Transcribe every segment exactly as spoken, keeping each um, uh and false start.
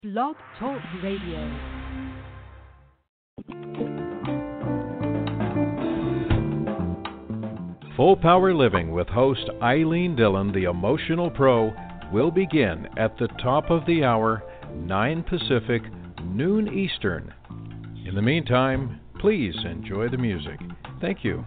Blog Talk Radio. Full Power Living with host Eileen Dillon, the Emotional Pro, will begin at the top of the hour, nine Pacific, noon Eastern. In the meantime, please enjoy the music. Thank you.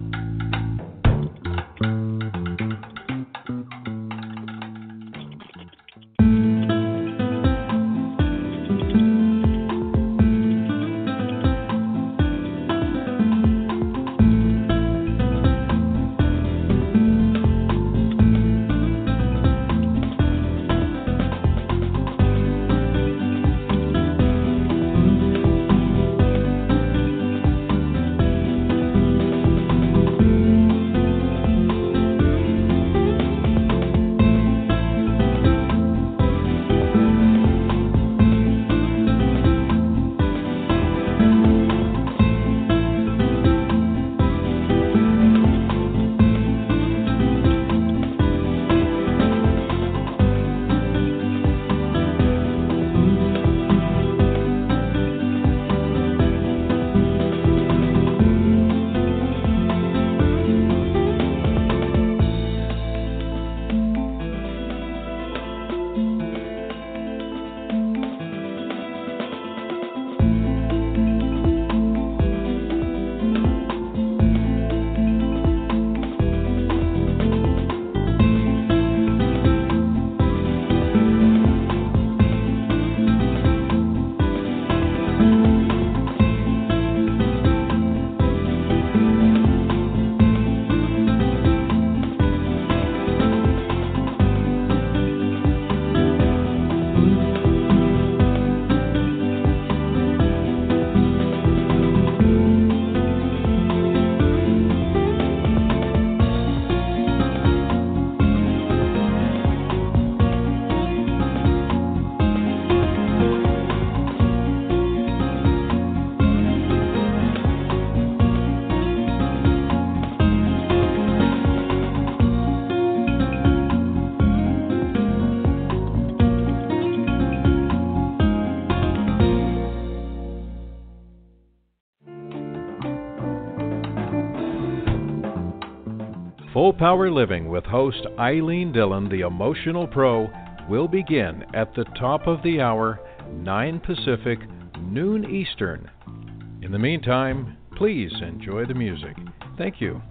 Full Power Living with host Eileen Dillon, the Emotional Pro, will begin at the top of the hour, nine Pacific, noon Eastern. In the meantime, please enjoy the music. Thank you.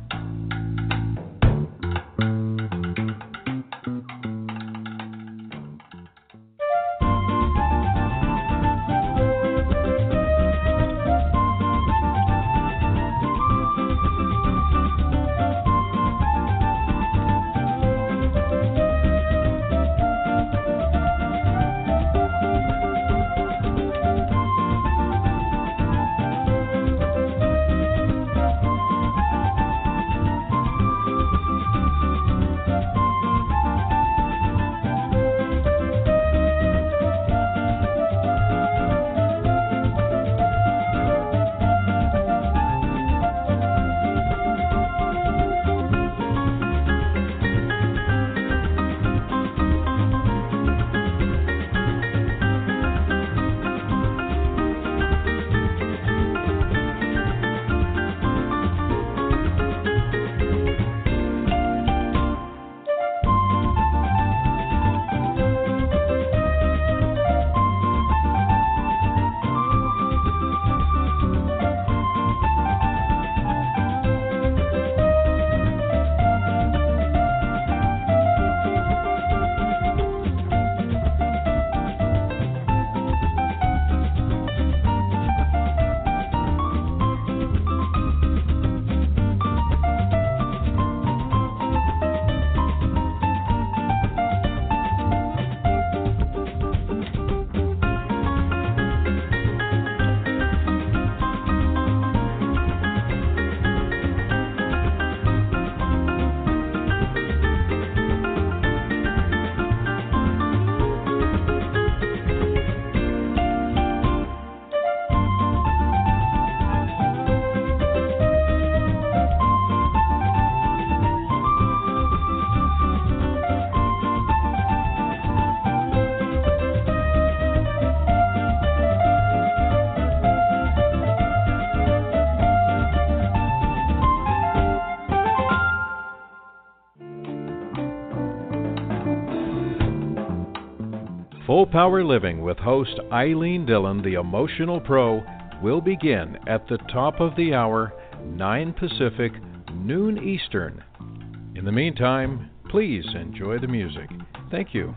Full Power Living with host Eileen Dillon, the Emotional Pro, will begin at the top of the hour, nine Pacific, noon Eastern. In the meantime, please enjoy the music. Thank you.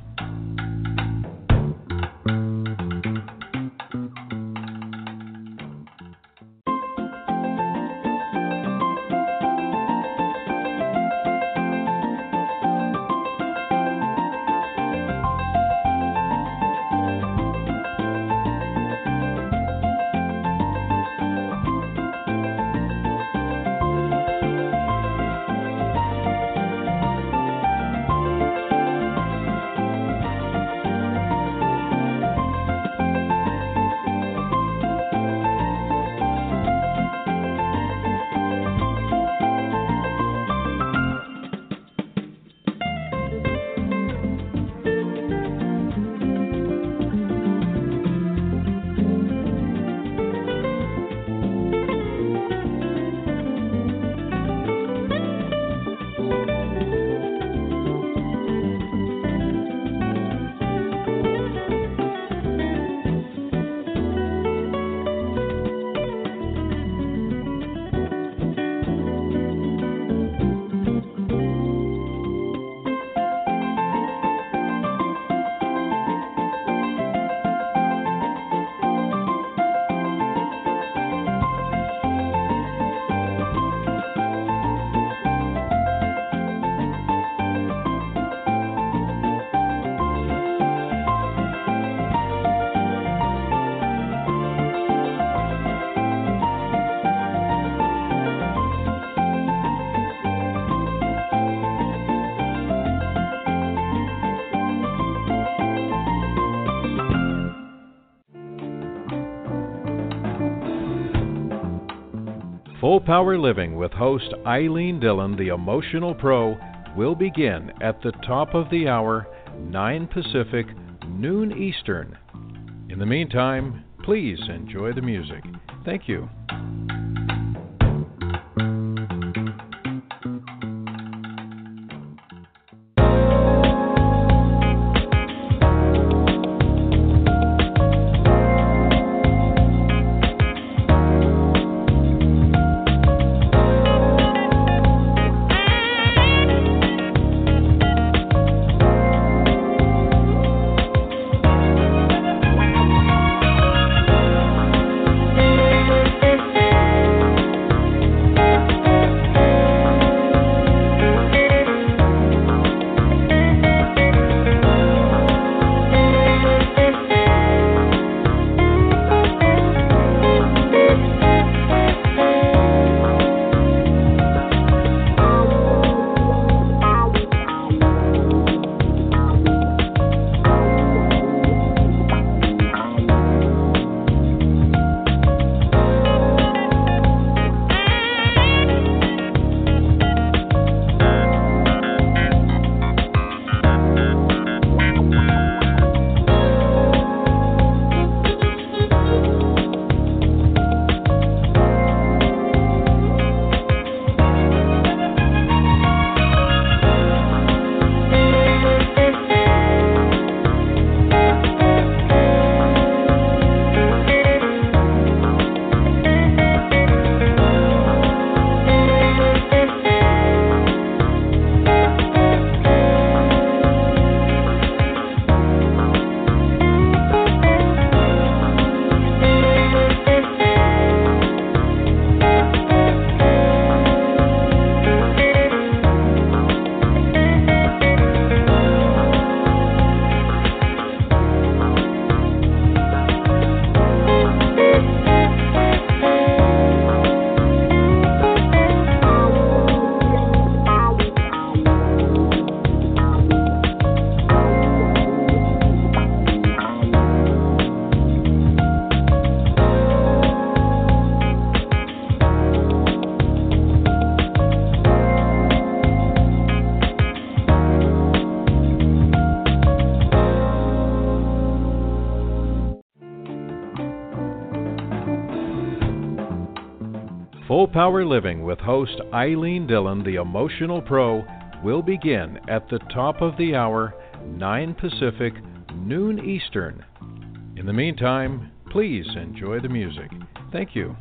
Full Power Living with host Eileen Dillon, the Emotional Pro, will begin at the top of the hour, nine Pacific, noon Eastern. In the meantime, please enjoy the music. Thank you. Full Power Living with host Eileen Dillon, the Emotional Pro, will begin at the top of the hour, nine Pacific, noon Eastern. In the meantime, please enjoy the music. Thank you.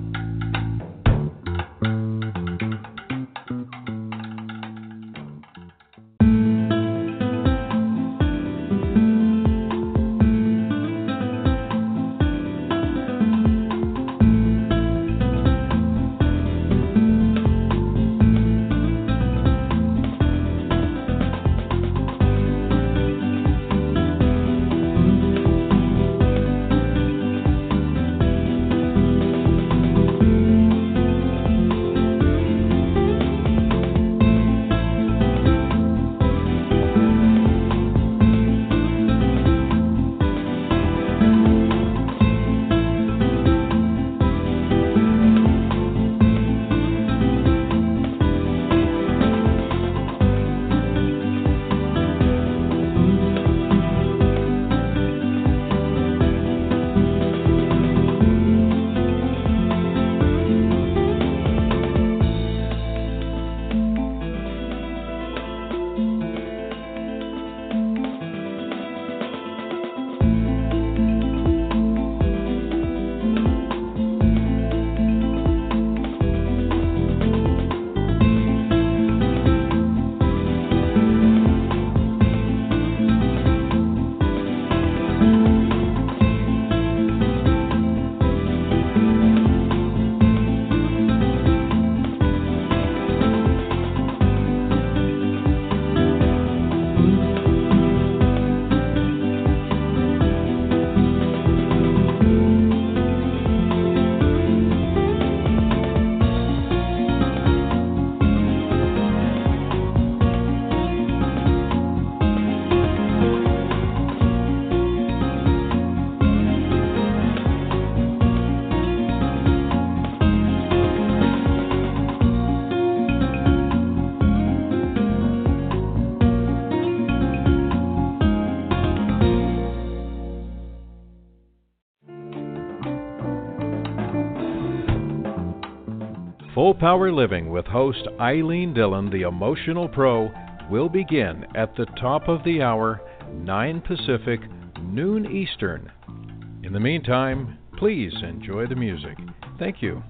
Full Power Living with host Eileen Dillon, the Emotional Pro, will begin at the top of the hour, nine Pacific, noon Eastern. In the meantime, please enjoy the music. Thank you.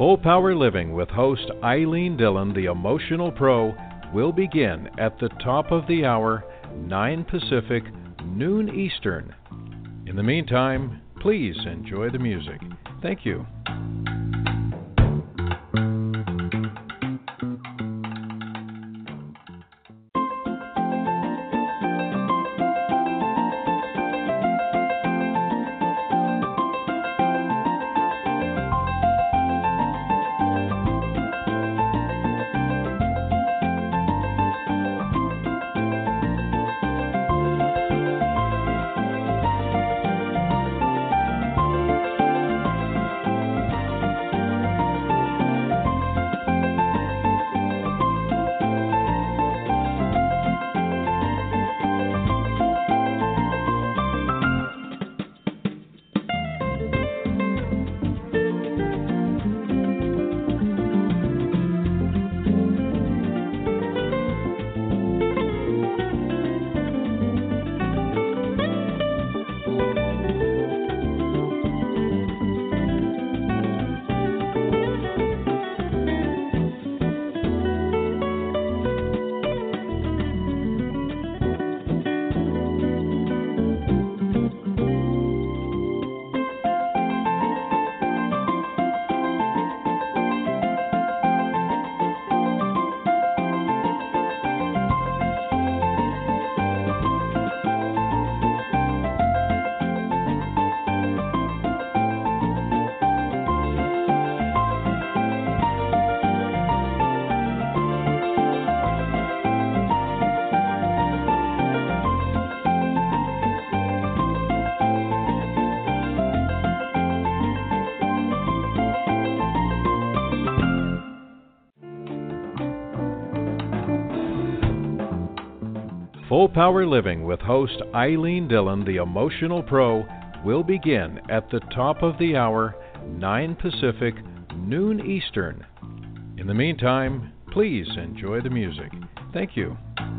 Full Power Living with host Eileen Dillon, the Emotional Pro, will begin at the top of the hour, nine Pacific, noon Eastern. In the meantime, please enjoy the music. Thank you. Full Power Living with host Eileen Dillon, the Emotional Pro, will begin at the top of the hour, nine Pacific, noon Eastern. In the meantime, please enjoy the music. Thank you.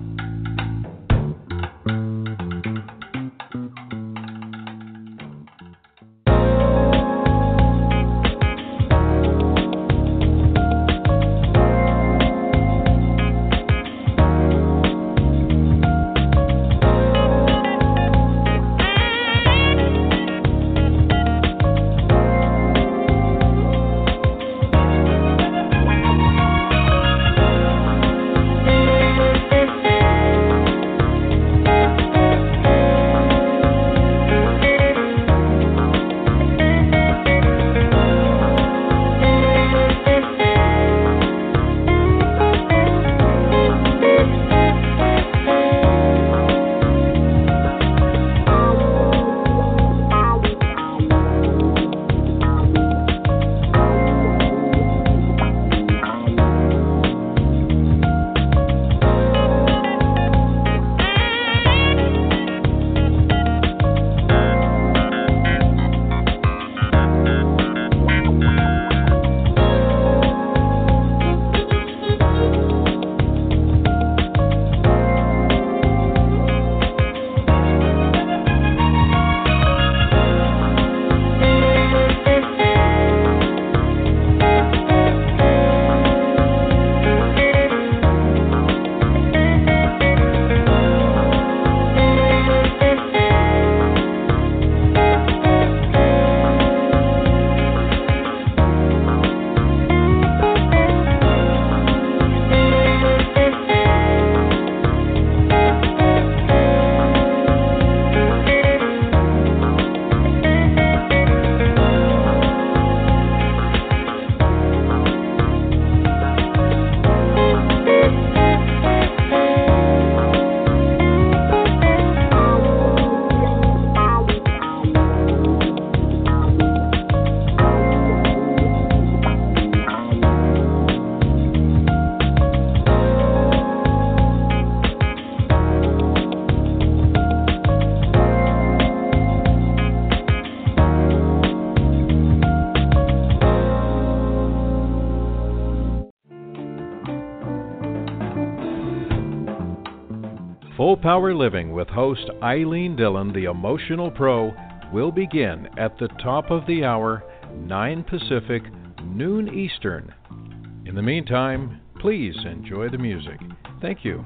Full Power Living with host Eileen Dillon, the Emotional Pro, will begin at the top of the hour, nine Pacific, noon Eastern. In the meantime, please enjoy the music. Thank you.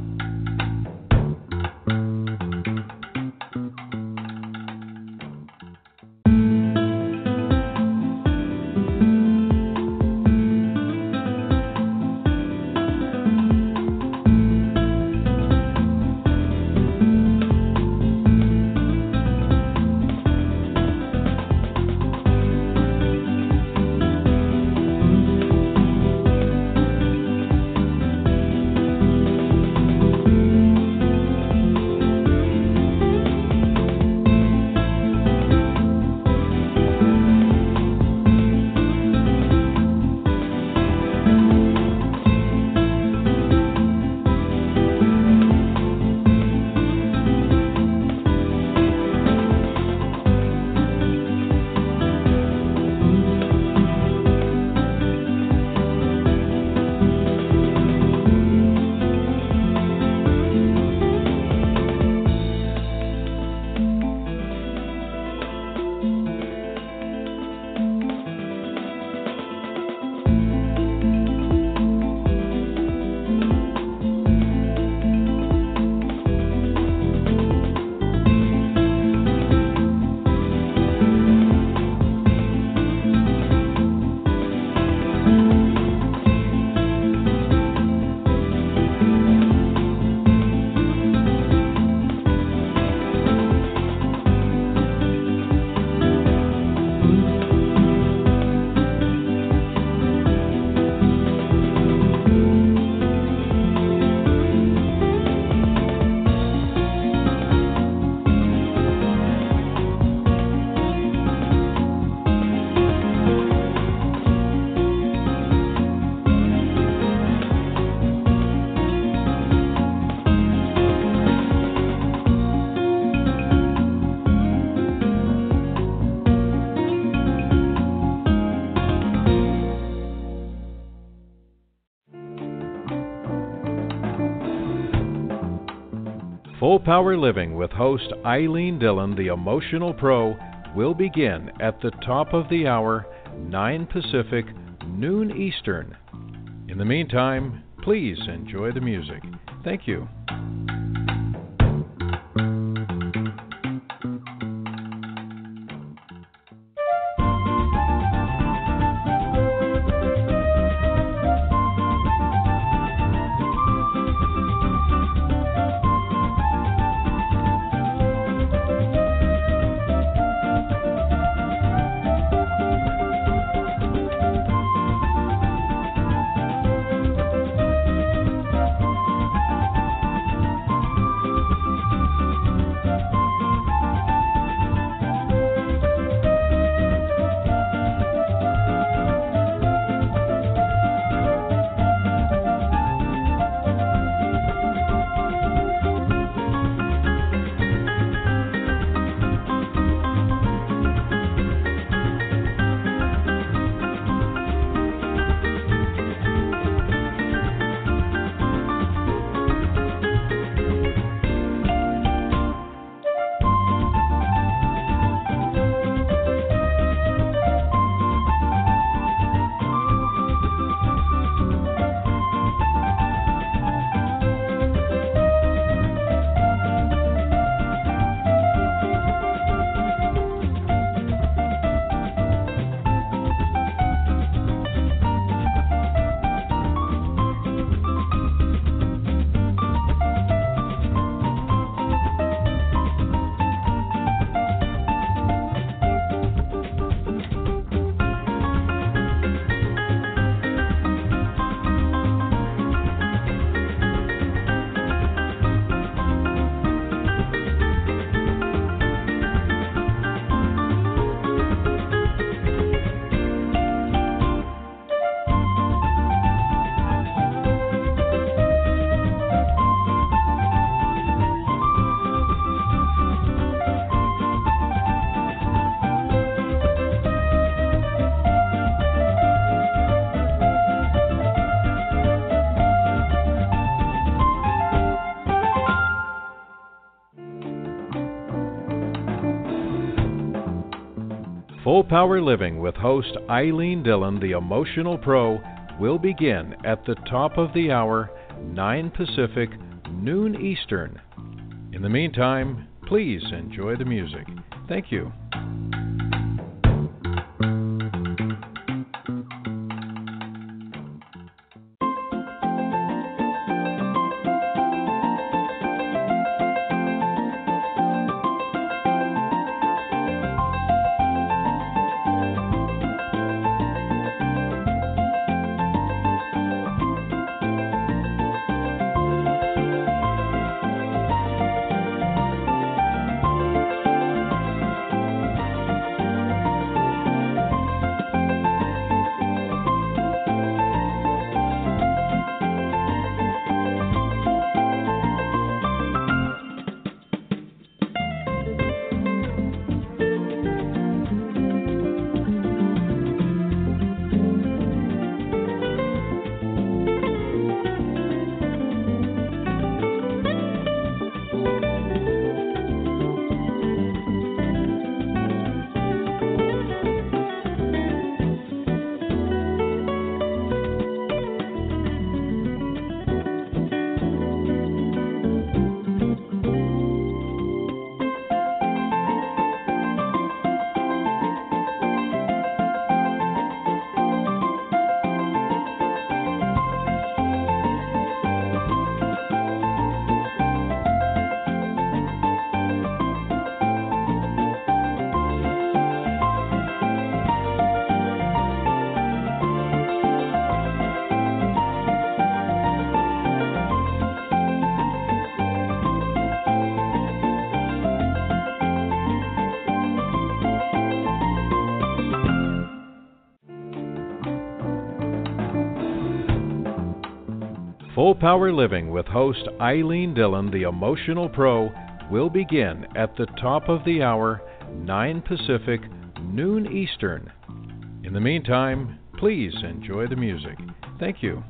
Full Power Living with host Eileen Dillon, the Emotional Pro, will begin at the top of the hour, nine Pacific, noon Eastern. In the meantime, please enjoy the music. Thank you. Full Power Living with host Eileen Dillon, the Emotional Pro, will begin at the top of the hour, nine Pacific, noon Eastern. In the meantime, please enjoy the music. Thank you. Full Power Living with host Eileen Dillon, the Emotional Pro, will begin at the top of the hour, nine Pacific, noon Eastern. In the meantime, please enjoy the music. Thank you.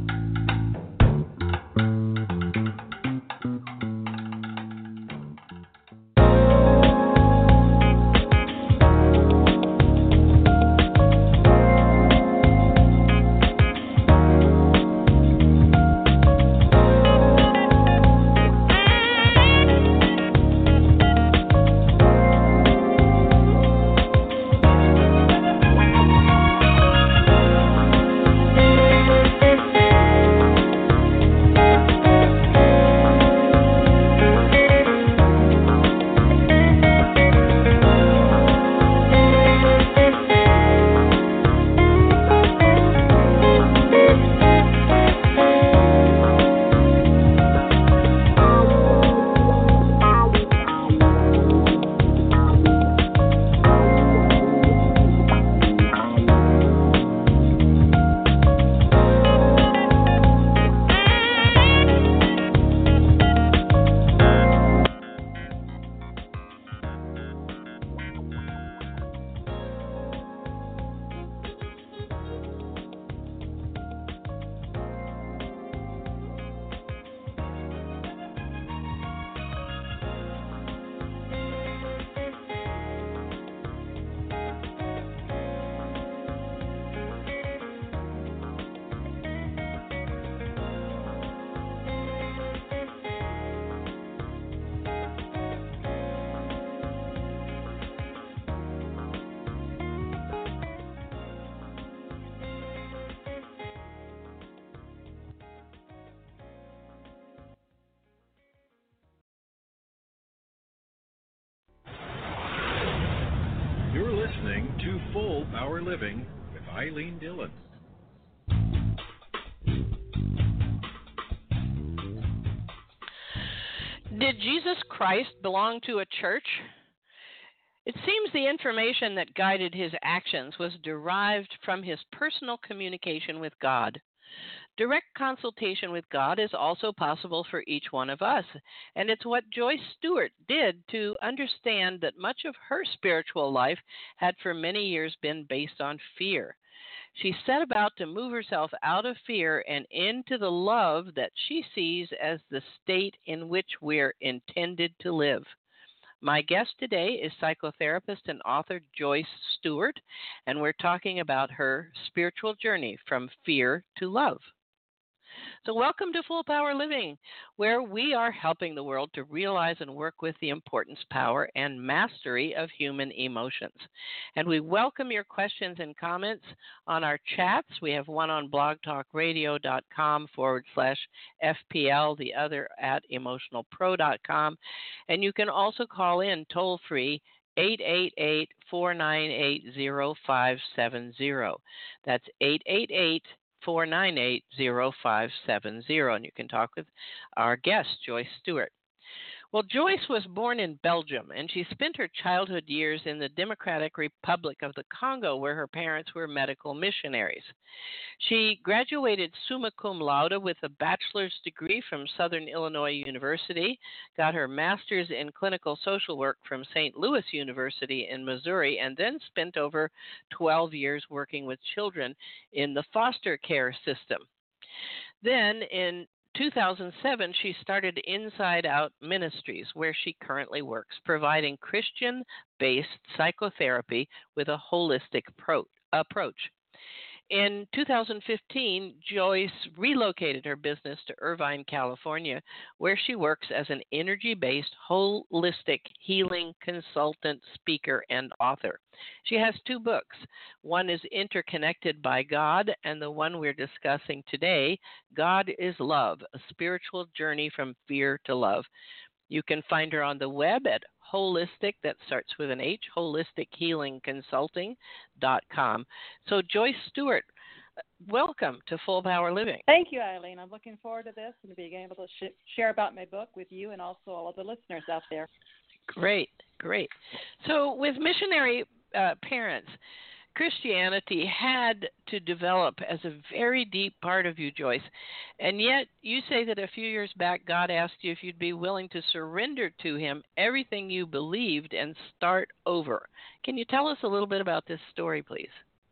You're listening to Full Power Living with Eileen Dillon. Did Jesus Christ belong to a church? It seems the information that guided his actions was derived from his personal communication with God. Direct consultation with God is also possible for each one of us, and it's what Joyce Stewart did to understand that much of her spiritual life had for many years been based on fear. She set about to move herself out of fear and into the love that she sees as the state in which we're intended to live. My guest today is psychotherapist and author Joyce Stewart, and we're talking about her spiritual journey from fear to love. So, welcome to Full Power Living, where we are helping the world to realize and work with the importance, power, and mastery of human emotions. And we welcome your questions and comments on our chats. We have one on blogtalkradio.com forward slash FPL, the other at emotionalpro dot com. And you can also call in toll free eight eight eight, four nine eight, zero five seven zero. That's eight eight eight, four nine eight, zero five seven zero. And you can talk with our guest, Joyce Stewart. Well, Joyce was born in Belgium, and she spent her childhood years in the Democratic Republic of the Congo, where her parents were medical missionaries. She graduated summa cum laude with a bachelor's degree from Southern Illinois University, got her master's in clinical social work from Saint Louis University in Missouri, and then spent over twelve years working with children in the foster care system. Then, in two thousand seven, she started Inside Out Ministries, where she currently works, providing Christian-based psychotherapy with a holistic pro- approach. In two thousand fifteen, Joyce relocated her business to Irvine, California, where she works as an energy-based holistic healing consultant, speaker, and author. She has two books. One is Interconnected by God, and the one we're discussing today, God is Love, A Spiritual Journey from Fear to Love. You can find her on the web at holistic, that starts with an H, holistic healing consulting dot com. So Joyce Stewart, welcome to Full Power Living. Thank you, Eileen. I'm looking forward to this and being able to sh- share about my book with you and also all of the listeners out there. Great, great. So with missionary uh, parents, Christianity had to develop as a very deep part of you, Joyce. And yet you say that a few years back, God asked you if you'd be willing to surrender to him everything you believed and start over. Can you tell us a little bit about this story, please?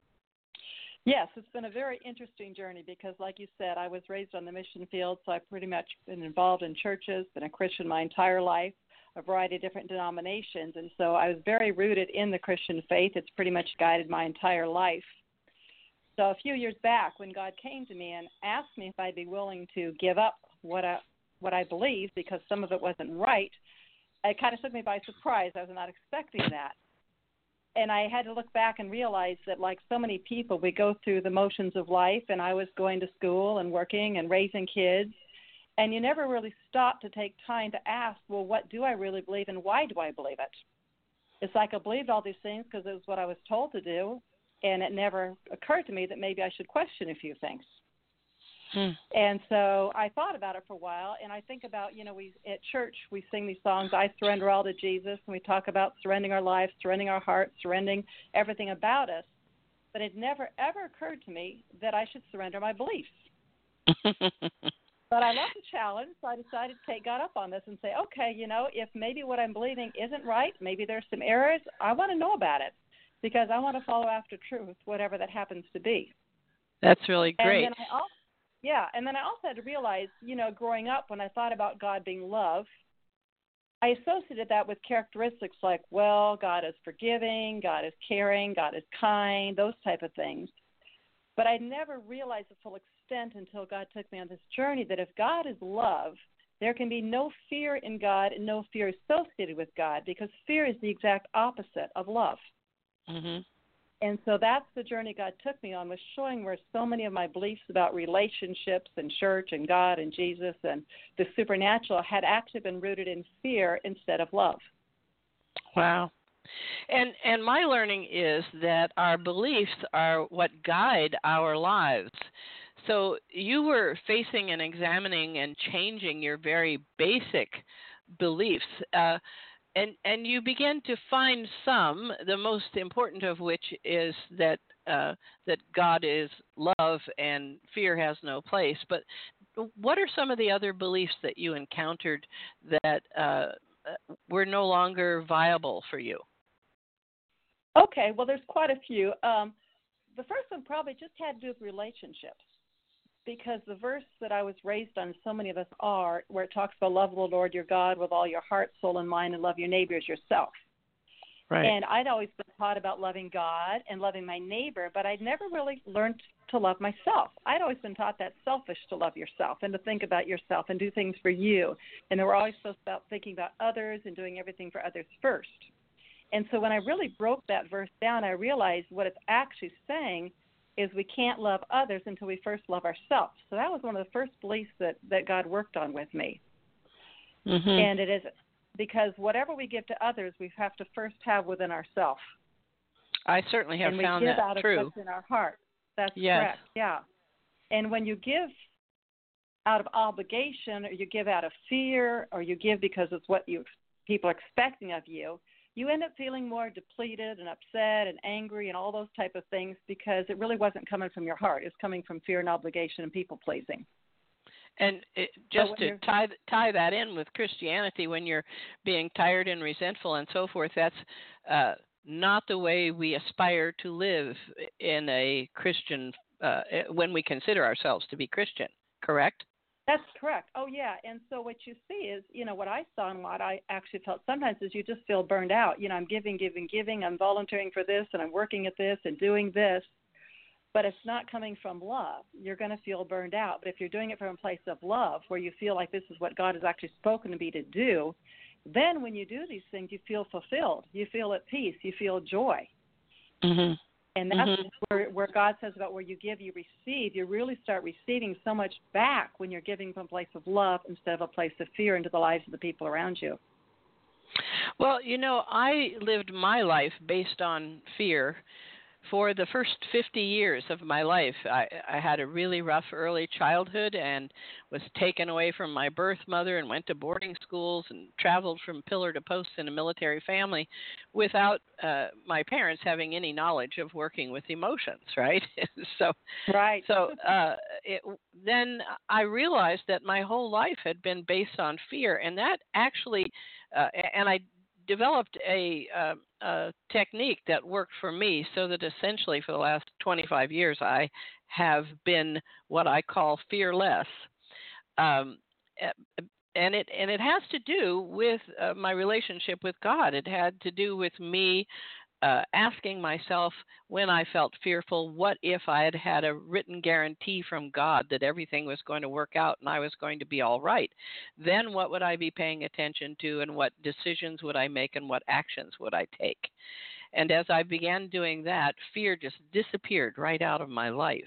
Yes, it's been a very interesting journey because, like you said, I was raised on the mission field, so I've pretty much been involved in churches, been a Christian my entire life, a variety of different denominations, and so I was very rooted in the Christian faith. It's pretty much guided my entire life. So a few years back, when God came to me and asked me if I'd be willing to give up what I, what I believed because some of it wasn't right, it kind of took me by surprise. I was not expecting that. And I had to look back and realize that, like so many people, we go through the motions of life, and I was going to school and working and raising kids, and you never really stop to take time to ask, well, what do I really believe and why do I believe it? It's like I believed all these things because it was what I was told to do, and it never occurred to me that maybe I should question a few things. Hmm. And so I thought about it for a while, and I think about, you know, we at church we sing these songs, I surrender all to Jesus, and we talk about surrendering our lives, surrendering our hearts, surrendering everything about us. But it never, ever occurred to me that I should surrender my beliefs. But I love the challenge, so I decided to take God up on this and say, okay, you know, if maybe what I'm believing isn't right, maybe there's some errors, I want to know about it because I want to follow after truth, whatever that happens to be. That's really great. And then I also, yeah, and then I also had to realize, you know, growing up when I thought about God being love, I associated that with characteristics like, well, God is forgiving, God is caring, God is kind, those type of things. But I never realized the full extent until God took me on this journey that if God is love, there can be no fear in God and no fear associated with God because fear is the exact opposite of love. Mm-hmm. And so that's the journey God took me on, was showing where so many of my beliefs about relationships and church and God and Jesus and the supernatural had actually been rooted in fear instead of love. Wow. And and my learning is that our beliefs are what guide our lives. So you were facing and examining and changing your very basic beliefs, uh, and and you began to find some, the most important of which is that uh, that God is love and fear has no place. But what are some of the other beliefs that you encountered that uh, were no longer viable for you? Okay, well, there's quite a few. Um, the first one probably just had to do with relationships. because the verse that I was raised on, so many of us are, where it talks about love the Lord your God with all your heart, soul, and mind, and love your neighbor as yourself. Right. And I'd always been taught about loving God and loving my neighbor, but I'd never really learned to love myself. I'd always been taught that selfish to love yourself and to think about yourself and do things for you. And they were always so about thinking about others and doing everything for others first. And so when I really broke that verse down, I realized what it's actually saying is we can't love others until we first love ourselves. So that was one of the first beliefs that, that God worked on with me. Mm-hmm. And it is because whatever we give to others, we have to first have within ourselves. I certainly have and found we give that out true. Of what's in our heart. That's yes. correct, yeah. And when you give out of obligation, or you give out of fear, or you give because it's what you people are expecting of you, you end up feeling more depleted and upset and angry and all those type of things because it really wasn't coming from your heart. It's coming from fear and obligation and people-pleasing. And it, just to tie tie that in with Christianity, when you're being tired and resentful and so forth, that's uh, not the way we aspire to live in a Christian, uh, when we consider ourselves to be Christian, correct? That's correct. Oh, yeah. And so what you see is, you know, what I saw and what I actually felt sometimes is you just feel burned out. You know, I'm giving, giving, giving. I'm volunteering for this, and I'm working at this and doing this. But it's not coming from love. You're going to feel burned out. But if you're doing it from a place of love, where you feel like this is what God has actually spoken to me to do, then when you do these things, you feel fulfilled. You feel at peace. You feel joy. Mm-hmm. And that's mm-hmm. where, where God says about where you give, you receive. You really start receiving so much back when you're giving from a place of love instead of a place of fear into the lives of the people around you. Well, you know, I lived my life based on fear. For the first fifty years of my life, I, I had a really rough early childhood and was taken away from my birth mother and went to boarding schools and traveled from pillar to post in a military family without uh, my parents having any knowledge of working with emotions, right? so right. so uh, it, then I realized that my whole life had been based on fear, and that actually, uh, and I developed a, uh, a technique that worked for me, so that essentially for the last twenty-five years I have been what I call fearless. Um, and it and it has to do with uh, my relationship with God. It had to do with me uh, asking myself when I felt fearful, what if I had had a written guarantee from God that everything was going to work out and I was going to be all right? Then what would I be paying attention to, and what decisions would I make, and what actions would I take? And as I began doing that, fear just disappeared right out of my life.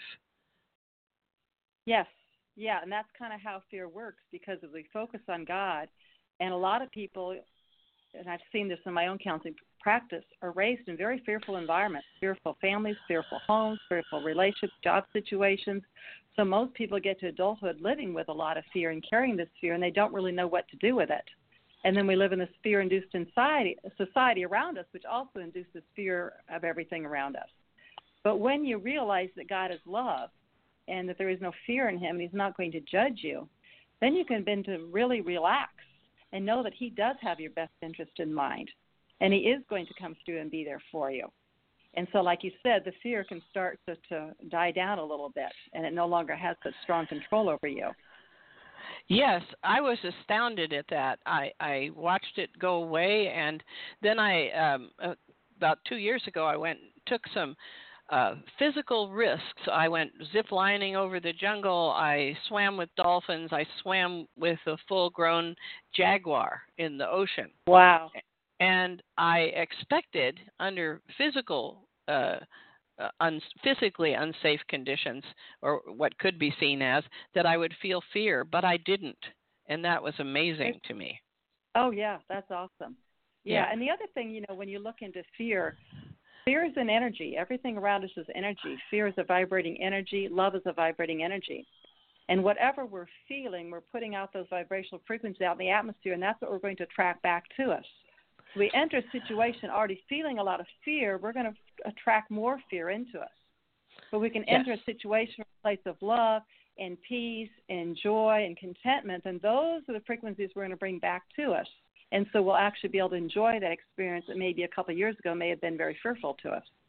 Yes. Yeah, and that's kind of how fear works, because if we focus on God, and a lot of people, and I've seen this in my own counseling practice, are raised in very fearful environments, fearful families, fearful homes, fearful relationships, job situations. So most people get to adulthood living with a lot of fear and carrying this fear, and they don't really know what to do with it. And then we live in this fear-induced society, society around us, which also induces fear of everything around us. But when you realize that God is love and that there is no fear in him and he's not going to judge you, then you can begin to really relax and know that he does have your best interest in mind, and he is going to come through and be there for you. And so, like you said, the fear can start to, to die down a little bit, and it no longer has such strong control over you. Yes, I was astounded at that. I, I watched it go away, and then I, um, uh, about two years ago, I went took some uh, physical risks. I went zip-lining over the jungle. I swam with dolphins. I swam with a full-grown jaguar in the ocean. Wow. And I expected, under physical uh, Uh, un- physically unsafe conditions, or what could be seen as, that I would feel fear, but I didn't, and that was amazing to me. Oh, yeah, that's awesome. Yeah, yeah. And the other thing, you know, when you look into fear, fear is an energy. Everything around us is energy. Fear is a vibrating energy. Love is a vibrating energy. And whatever we're feeling, we're putting out those vibrational frequencies out in the atmosphere, and that's what we're going to attract back to us. So we enter a situation already feeling a lot of fear, we're going to attract more fear into us. But we can yes. enter a situation from a place of love and peace and joy and contentment, and those are the frequencies we're going to bring back to us. And so we'll actually be able to enjoy that experience that maybe a couple of years ago may have been very fearful to us.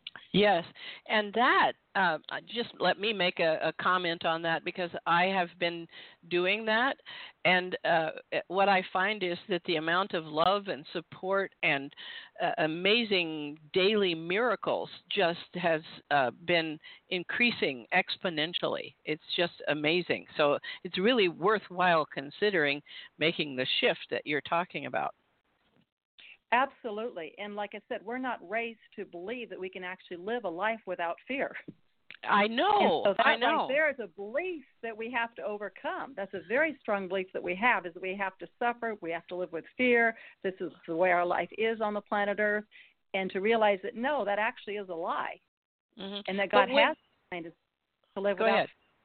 Yes, and that, uh, just let me make a, a comment on that, because I have been doing that, and uh, what I find is that the amount of love and support and uh, amazing daily miracles just has uh, been increasing exponentially. It's just amazing. So it's really worthwhile considering making the shift that you're talking about. Absolutely. And like I said, we're not raised to believe that we can actually live a life without fear. I know. And so that I know. right there is a belief that we have to overcome. That's a very strong belief that we have, is that we have to suffer, we have to live with fear. This is the way our life is on the planet Earth. And to realize that, no, that actually is a lie. Mm-hmm. And that God when, has designed us to live go without ahead.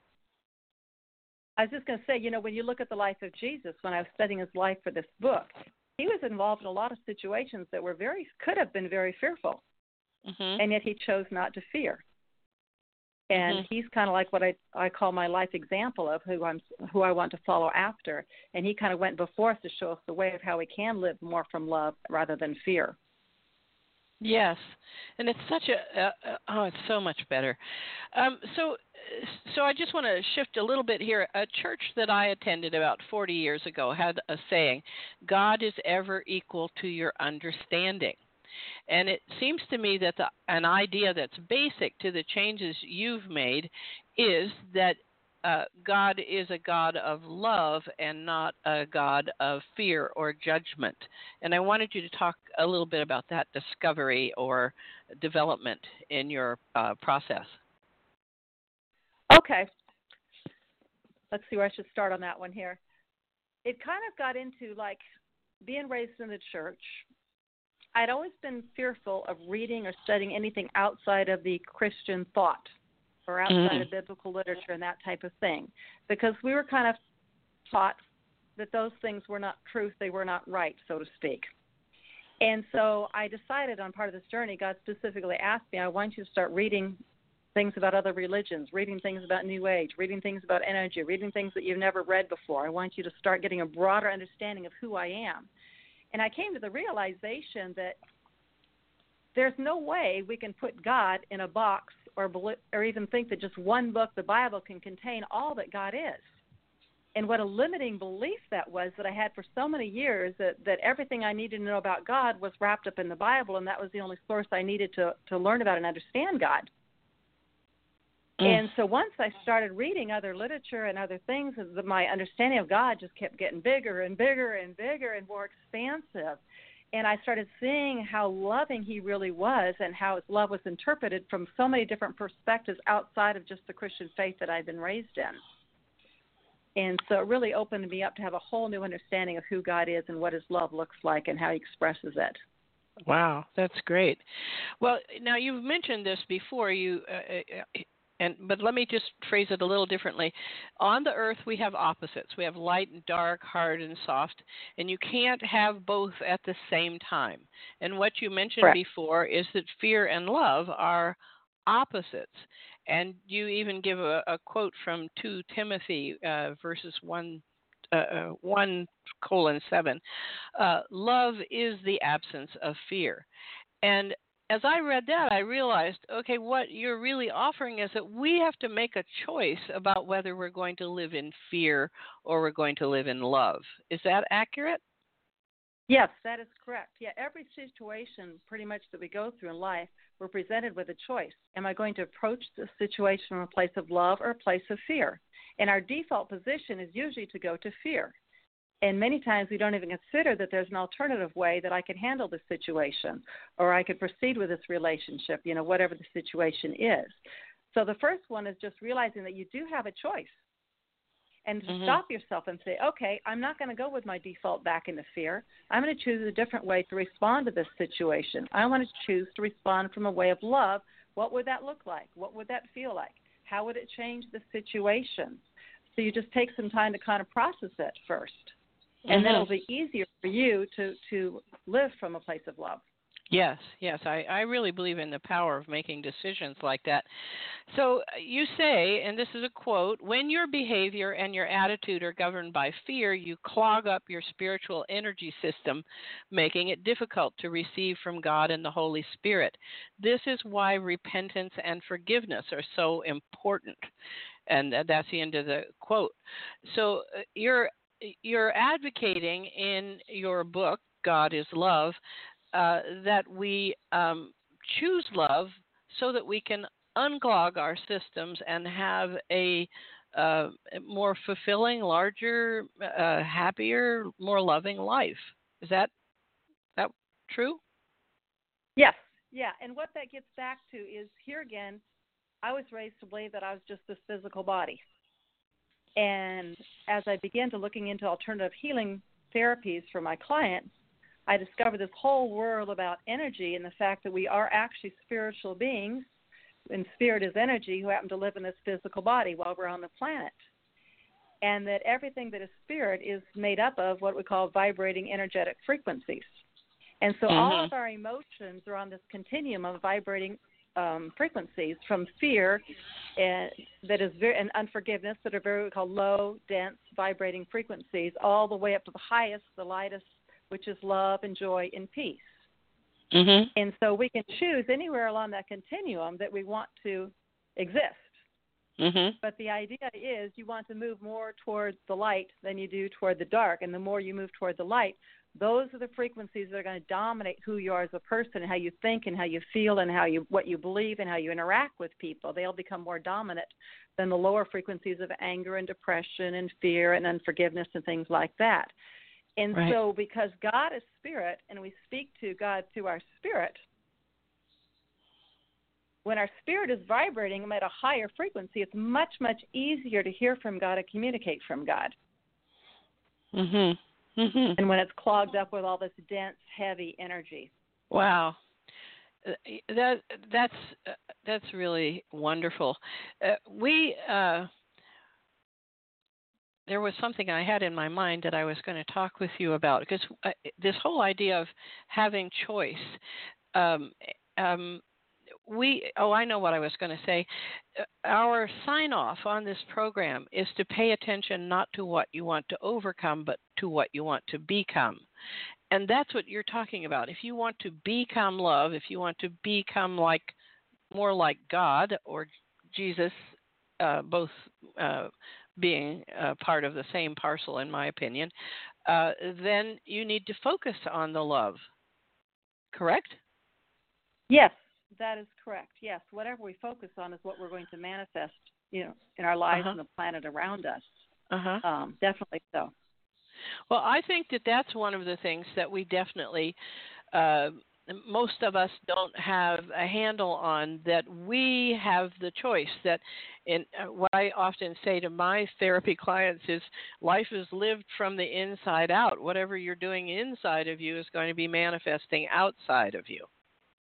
I was just going to say, you know, when you look at the life of Jesus, when I was studying his life for this book, he was involved in a lot of situations that were very, could have been very fearful, mm-hmm. and yet he chose not to fear. And mm-hmm. he's kind of like what I I call my life example of who I'm who I want to follow after. And he kind of went before us to show us the way of how we can live more from love rather than fear. Yes, and it's such a, uh, uh, oh, it's so much better. Um, so, so I just want to shift a little bit here. A church that I attended about forty years ago had a saying, "God is ever equal to your understanding." And it seems to me that the, an idea that's basic to the changes you've made is that Uh, God is a God of love and not a God of fear or judgment. And I wanted you to talk a little bit about that discovery or development in your uh, process. Okay. Let's see where I should start on that one here. It kind of got into like being raised in the church. I'd always been fearful of reading or studying anything outside of the Christian thought, or outside mm. of biblical literature and that type of thing, because we were kind of taught that those things were not truth, they were not right, so to speak. And so I decided on part of this journey, God specifically asked me, I want you to start reading things about other religions, reading things about New Age, reading things about energy, reading things that you've never read before. I want you to start getting a broader understanding of who I am. And I came to the realization that there's no way we can put God in a box or or even think that just one book, the Bible, can contain all that God is. And what a limiting belief that was that I had for so many years, that, that everything I needed to know about God was wrapped up in the Bible, and that was the only source I needed to, to learn about and understand God. Mm. And so once I started reading other literature and other things, my understanding of God just kept getting bigger and bigger and bigger and more expansive. And I started seeing how loving he really was and how his love was interpreted from so many different perspectives outside of just the Christian faith that I'd been raised in. And so it really opened me up to have a whole new understanding of who God is and what his love looks like and how he expresses it. Wow, that's great. Well, now you've mentioned this before. You uh, And but let me just phrase it a little differently. On the earth, we have opposites. We have light and dark, hard and soft, and you can't have both at the same time. And what you mentioned Correct. before is that fear and love are opposites. And you even give a, a quote from Second Timothy uh, verses one, uh, one colon seven. Uh, Love is the absence of fear. And as I read that, I realized, okay, what you're really offering is that we have to make a choice about whether we're going to live in fear or we're going to live in love. Is that accurate? Yes, that is correct. Yeah, every situation pretty much that we go through in life, we're presented with a choice. Am I going to approach the situation from a place of love or a place of fear? And our default position is usually to go to fear. And many times we don't even consider that there's an alternative way that I can handle this situation, or I could proceed with this relationship, you know, whatever the situation is. So the first one is just realizing that you do have a choice, and to mm-hmm. stop yourself and say, okay, I'm not going to go with my default back into fear. I'm going to choose a different way to respond to this situation. I want to choose to respond from a way of love. What would that look like? What would that feel like? How would it change the situation? So you just take some time to kind of process it first. And mm-hmm. then it'll be easier for you to, to live from a place of love. Yes, yes, I, I really believe in the power of making decisions like that. So uh, you say, and this is a quote, when your behavior and your attitude are governed by fear, you clog up your spiritual energy system, making it difficult to receive from God and the Holy Spirit. This is why repentance and forgiveness are so important. And that's the end of the quote. So uh, you're you're advocating in your book, God is Love, uh, that we um, choose love so that we can unclog our systems and have a uh, more fulfilling, larger, uh, happier, more loving life. Is that that true? Yes, yeah. And what that gets back to is here again, I was raised to believe that I was just this physical body. And as I began to looking into alternative healing therapies for my clients, I discovered this whole world about energy and the fact that we are actually spiritual beings, and spirit is energy, who happen to live in this physical body while we're on the planet. And that everything that is spirit is made up of what we call vibrating energetic frequencies. And so mm-hmm. all of our emotions are on this continuum of vibrating um, frequencies, from fear and that is very, and unforgiveness, that are very what we call low, dense, vibrating frequencies, all the way up to the highest, the lightest, which is love and joy and peace. Mm-hmm. And so we can choose anywhere along that continuum that we want to exist. Mm-hmm. But the idea is you want to move more towards the light than you do toward the dark. And the more you move toward the light, those are the frequencies that are going to dominate who you are as a person, and how you think and how you feel and how you what you believe and how you interact with people. They'll become more dominant than the lower frequencies of anger and depression and fear and unforgiveness and things like that. And right. so because God is spirit and we speak to God through our spirit, when our spirit is vibrating at a higher frequency, it's much, much easier to hear from God and communicate from God. Mm-hmm. Mm-hmm. And when it's clogged up with all this dense, heavy energy. Wow. That that's uh, that's really wonderful. Uh, we uh, there was something I had in my mind that I was going to talk with you about, because uh, this whole idea of having choice. Um, um, we oh, I know what I was going to say. Our sign off on this program is to pay attention not to what you want to overcome, but to what you want to become. And that's what you're talking about. If you want to become love, if you want to become like more like God or Jesus, uh, both uh, being uh, part of the same parcel, in my opinion, uh, then you need to focus on the love. Correct? Yes, that is correct. Yes, whatever we focus on is what we're going to manifest, you know, in our lives uh-huh. and the planet around us. Uh-huh. Um, definitely so. Well, I think that that's one of the things that we definitely, uh, most of us don't have a handle on, that we have the choice. That in uh, what I often say to my therapy clients is, life is lived from the inside out. Whatever you're doing inside of you is going to be manifesting outside of you.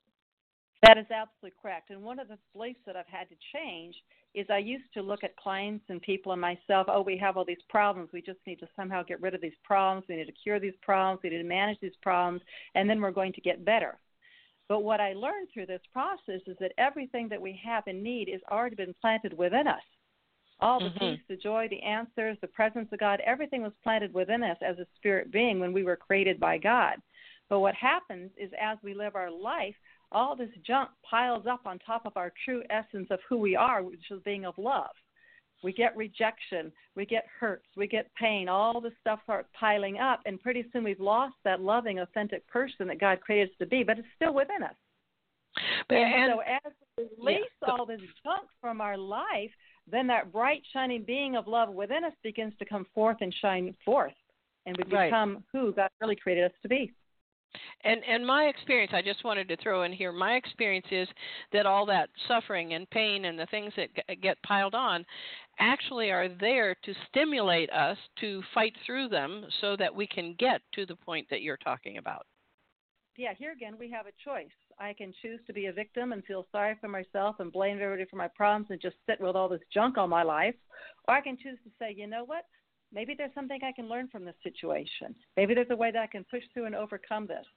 That is absolutely correct. And one of the beliefs that I've had to change is I used to look at clients and people and myself, oh, we have all these problems. We just need to somehow get rid of these problems. We need to cure these problems. We need to manage these problems, and then we're going to get better. But what I learned through this process is that everything that we have and need has already been planted within us. All the mm-hmm. peace, the joy, the answers, the presence of God, everything was planted within us as a spirit being when we were created by God. But what happens is as we live our life, all this junk piles up on top of our true essence of who we are, which is being of love. We get rejection, we get hurts, we get pain, all this stuff starts piling up, and pretty soon we've lost that loving, authentic person that God created us to be, but it's still within us. But, and, and so as we release yeah. all this junk from our life, then that bright, shining being of love within us begins to come forth and shine forth, and we become right. who God really created us to be. And and my experience, I just wanted to throw in here, my experience is that all that suffering and pain and the things that get piled on actually are there to stimulate us to fight through them so that we can get to the point that you're talking about. Yeah, here again, we have a choice. I can choose to be a victim and feel sorry for myself and blame everybody for my problems and just sit with all this junk all my life. Or I can choose to say, you know what? Maybe there's something I can learn from this situation. Maybe there's a way that I can push through and overcome this.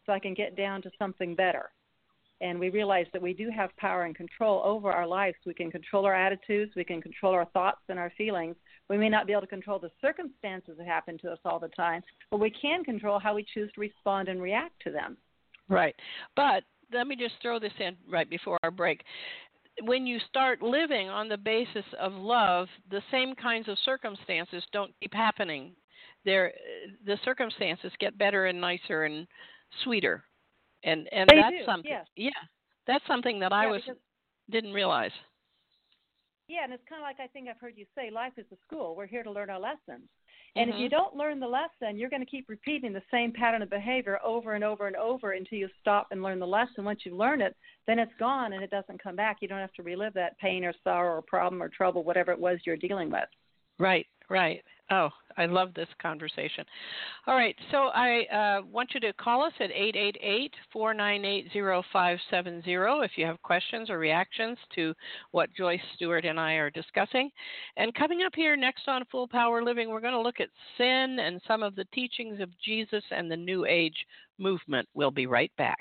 so I can get down to something better. And we realize that we do have power and control over our lives. We can control our attitudes. We can control our thoughts and our feelings. We may not be able to control the circumstances that happen to us all the time, but we can control how we choose to respond and react to them. Right. But let me just throw this in right before our break. When you start living on the basis of love, the same kinds of circumstances don't keep happening. They're, the circumstances get better and nicer and sweeter. And and they that's do, something. Yes. Yeah, that's something that I yeah, was because, didn't realize. Yeah, and it's kind of like I think I've heard you say, life is a school. We're here to learn our lessons. And mm-hmm. if you don't learn the lesson, you're going to keep repeating the same pattern of behavior over and over and over until you stop and learn the lesson. Once you learn it, then it's gone and it doesn't come back. You don't have to relive that pain or sorrow or problem or trouble, whatever it was you're dealing with. Right, right. Oh, I love this conversation. All right, so I uh, want you to call us at eight eight eight, four nine eight, zero five seven zero if you have questions or reactions to what Joyce Stewart and I are discussing. And coming up here next on Full Power Living, we're going to look at sin and some of the teachings of Jesus and the New Age movement. We'll be right back.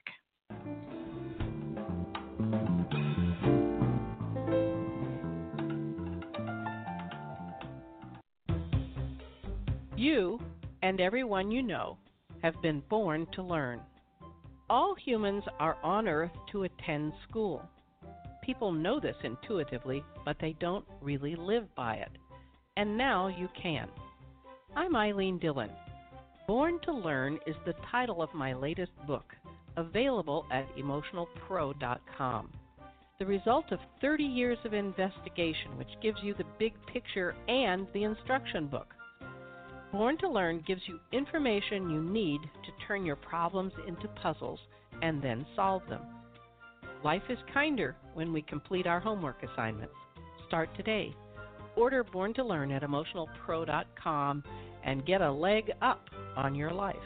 You and everyone you know have been born to learn. All humans are on Earth to attend school. People know this intuitively, but they don't really live by it. And now you can. I'm Eileen Dillon. Born to Learn is the title of my latest book, available at emotional pro dot com. The result of thirty years of investigation, which gives you the big picture and the instruction book. Born to Learn gives you information you need to turn your problems into puzzles and then solve them. Life is kinder when we complete our homework assignments. Start today. Order Born to Learn at emotional pro dot com and get a leg up on your life.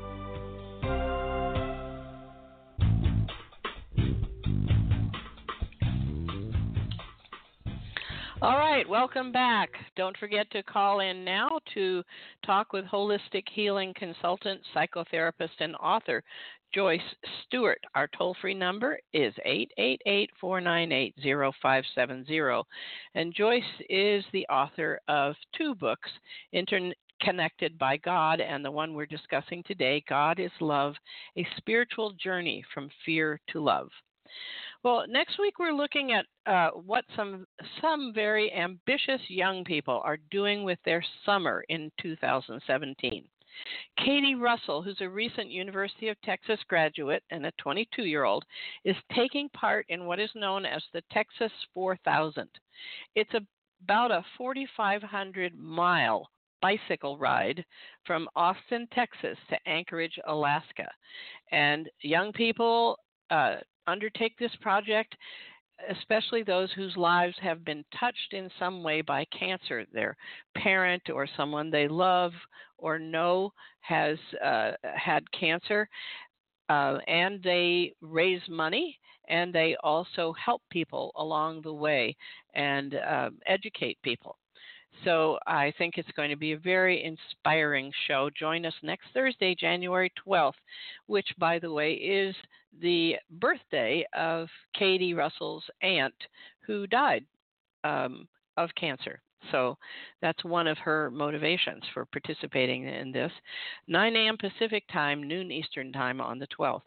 All right, welcome back. Don't forget to call in now to talk with holistic healing consultant, psychotherapist, and author Joyce Stewart. Our toll-free number is eight eight eight, four nine eight, zero five seven zero. And Joyce is the author of two books, Interconnected by God, and the one we're discussing today, God is Love, A Spiritual Journey from Fear to Love. Well, next week we're looking at uh, what some some very ambitious young people are doing with their summer in two thousand seventeen. Katie Russell, who's a recent University of Texas graduate and a twenty-two-year-old, is taking part in what is known as the Texas four thousand. It's a, about a forty-five hundred mile bicycle ride from Austin, Texas to Anchorage, Alaska. And young people uh, undertake this project, especially those whose lives have been touched in some way by cancer. Their parent or someone they love or know has uh, had cancer, uh, and they raise money, and they also help people along the way and uh, educate people. So I think it's going to be a very inspiring show. Join us next Thursday, January twelfth, which, by the way, is the birthday of Katie Russell's aunt, who died um, of cancer. So that's one of her motivations for participating in this. nine a.m. Pacific time, noon Eastern time on the twelfth.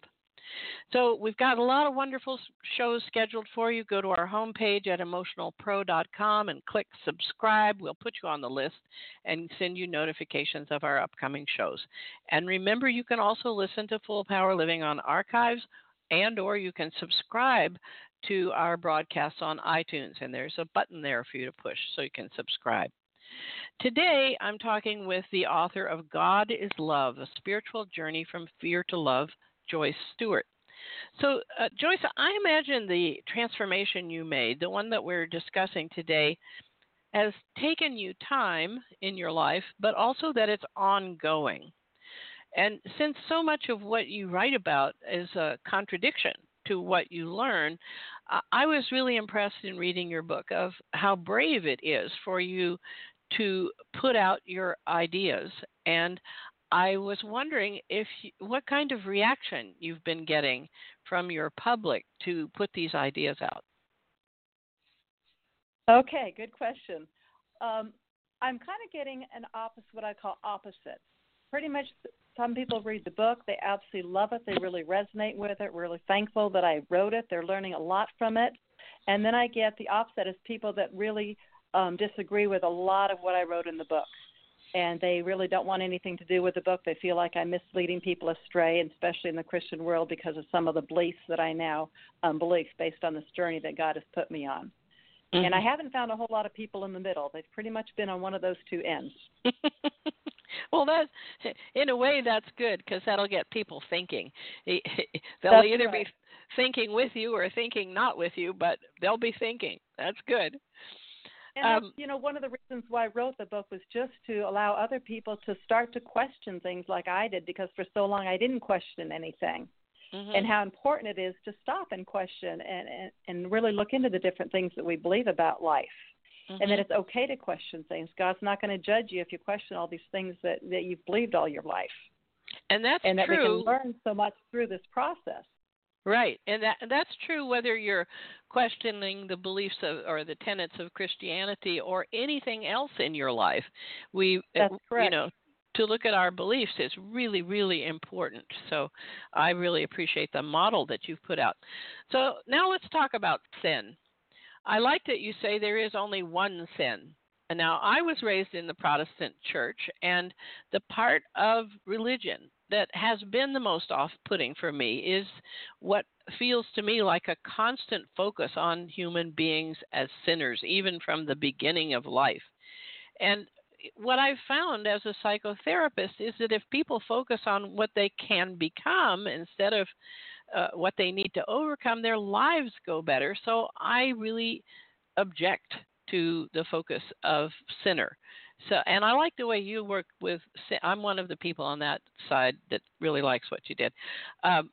So we've got a lot of wonderful shows scheduled for you. Go to our homepage at emotional pro dot com and click subscribe. We'll put you on the list and send you notifications of our upcoming shows. And remember, you can also listen to Full Power Living on archives, and or you can subscribe to our broadcasts on iTunes. And there's a button there for you to push so you can subscribe. Today, I'm talking with the author of God is Love, A Spiritual Journey from Fear to Love, Joyce Stewart. So, uh, Joyce, I imagine the transformation you made, the one that we're discussing today, has taken you time in your life, but also that it's ongoing. And since so much of what you write about is a contradiction to what you learn, uh, I was really impressed in reading your book of how brave it is for you to put out your ideas. And I was wondering if you, what kind of reaction you've been getting from your public to put these ideas out. Okay, good question. Um, I'm kind of getting an opposite, what I call opposite. Pretty much, some people read the book, they absolutely love it, they really resonate with it, really thankful that I wrote it, they're learning a lot from it. And then I get the opposite as people that really um, disagree with a lot of what I wrote in the book. And they really don't want anything to do with the book. They feel like I'm misleading people astray, and especially in the Christian world, because of some of the beliefs that I now um, believe based on this journey that God has put me on. Mm-hmm. And I haven't found a whole lot of people in the middle. They've pretty much been on one of those two ends. Well, that, in a way, that's good, because that'll get people thinking. They'll that's either right. be thinking with you or thinking not with you, but they'll be thinking. That's good. And um, you know, one of the reasons why I wrote the book was just to allow other people to start to question things like I did, because for so long I didn't question anything. Mm-hmm. And how important it is to stop and question and, and, and really look into the different things that we believe about life. Mm-hmm. And that it's okay to question things. God's not going to judge you if you question all these things that, that you've believed all your life. And that's and that true. we can learn so much through this process. Right, and that that's true whether you're questioning the beliefs of, or the tenets of Christianity or anything else in your life. We, that's correct. You know, to look at our beliefs is really, really important. So I really appreciate the model that you've put out. So now let's talk about sin. I like that you say there is only one sin. And now, I was raised in the Protestant church, and the part of religion that has been the most off-putting for me is what feels to me like a constant focus on human beings as sinners, even from the beginning of life. And what I've found as a psychotherapist is that if people focus on what they can become instead of uh, what they need to overcome, their lives go better. So I really object to the focus of sinner. So, and I like the way you work with, I'm one of the people on that side that really likes what you did. Um,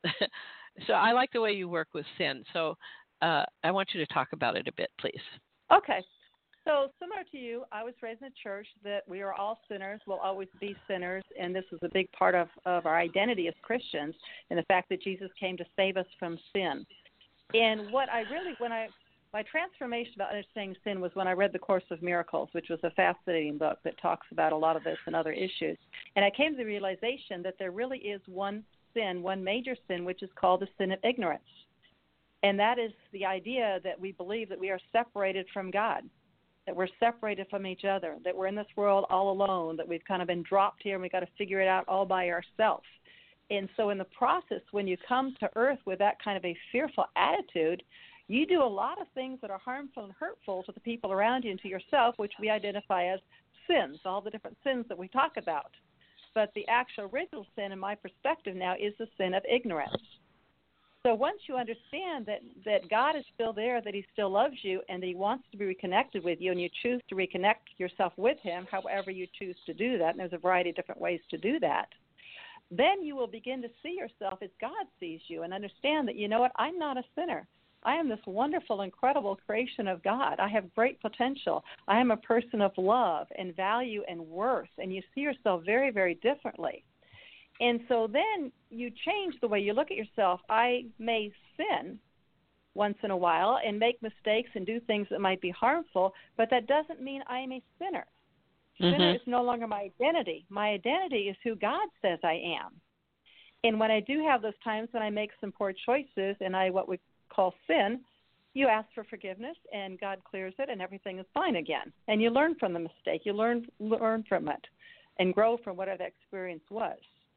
so I like the way you work with sin. So uh, I want you to talk about it a bit, please. Okay. So similar to you, I was raised in a church that we are all sinners, will always be sinners, and this was a big part of, of our identity as Christians, and the fact that Jesus came to save us from sin. And what I really, when I, my transformation about understanding sin was when I read The Course of Miracles, which was a fascinating book that talks about a lot of this and other issues. And I came to the realization that there really is one sin, one major sin, which is called the sin of ignorance. And that is the idea that we believe that we are separated from God, that we're separated from each other, that we're in this world all alone, that we've kind of been dropped here and we've got to figure it out all by ourselves. And so in the process, when you come to earth with that kind of a fearful attitude, you do a lot of things that are harmful and hurtful to the people around you and to yourself, which we identify as sins, all the different sins that we talk about. But the actual original sin, in my perspective now, is the sin of ignorance. So once you understand that, that God is still there, that he still loves you, and that he wants to be reconnected with you, and you choose to reconnect yourself with him, however you choose to do that, and there's a variety of different ways to do that, then you will begin to see yourself as God sees you and understand that, you know what, I'm not a sinner. I am this wonderful, incredible creation of God. I have great potential. I am a person of love and value and worth, and you see yourself very, very differently. And so then you change the way you look at yourself. I may sin once in a while and make mistakes and do things that might be harmful, but that doesn't mean I am a sinner. Mm-hmm. Sinner is no longer my identity. My identity is who God says I am. And when I do have those times when I make some poor choices and I what we call sin, you ask for forgiveness and God clears it and everything is fine again. And you learn from the mistake. You learn learn from it and grow from whatever that experience was.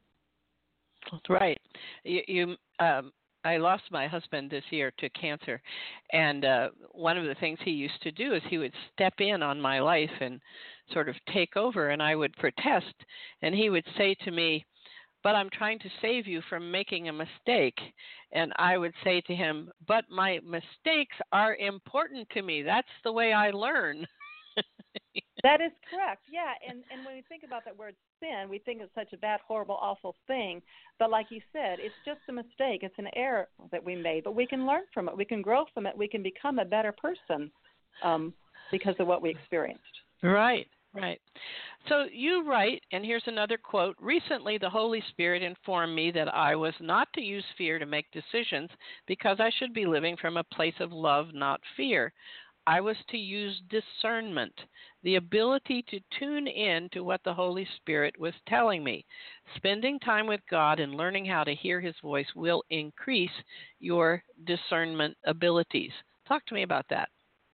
That's right. You, you um, I lost my husband this year to cancer, and uh, one of the things he used to do is he would step in on my life and sort of take over, and I would protest, and he would say to me, but I'm trying to save you from making a mistake. And I would say to him, but my mistakes are important to me. That's the way I learn. That is correct, yeah. And and when we think about that word sin, we think it's such a bad, horrible, awful thing. But like you said, it's just a mistake. It's an error that we made. But we can learn from it. We can grow from it. We can become a better person um, because of what we experienced. Right, Right. So you write, and here's another quote: recently the Holy Spirit informed me that I was not to use fear to make decisions because I should be living from a place of love, not fear. I was to use discernment, the ability to tune in to what the Holy Spirit was telling me. Spending time with God and learning how to hear His voice will increase your discernment abilities. Talk to me about that.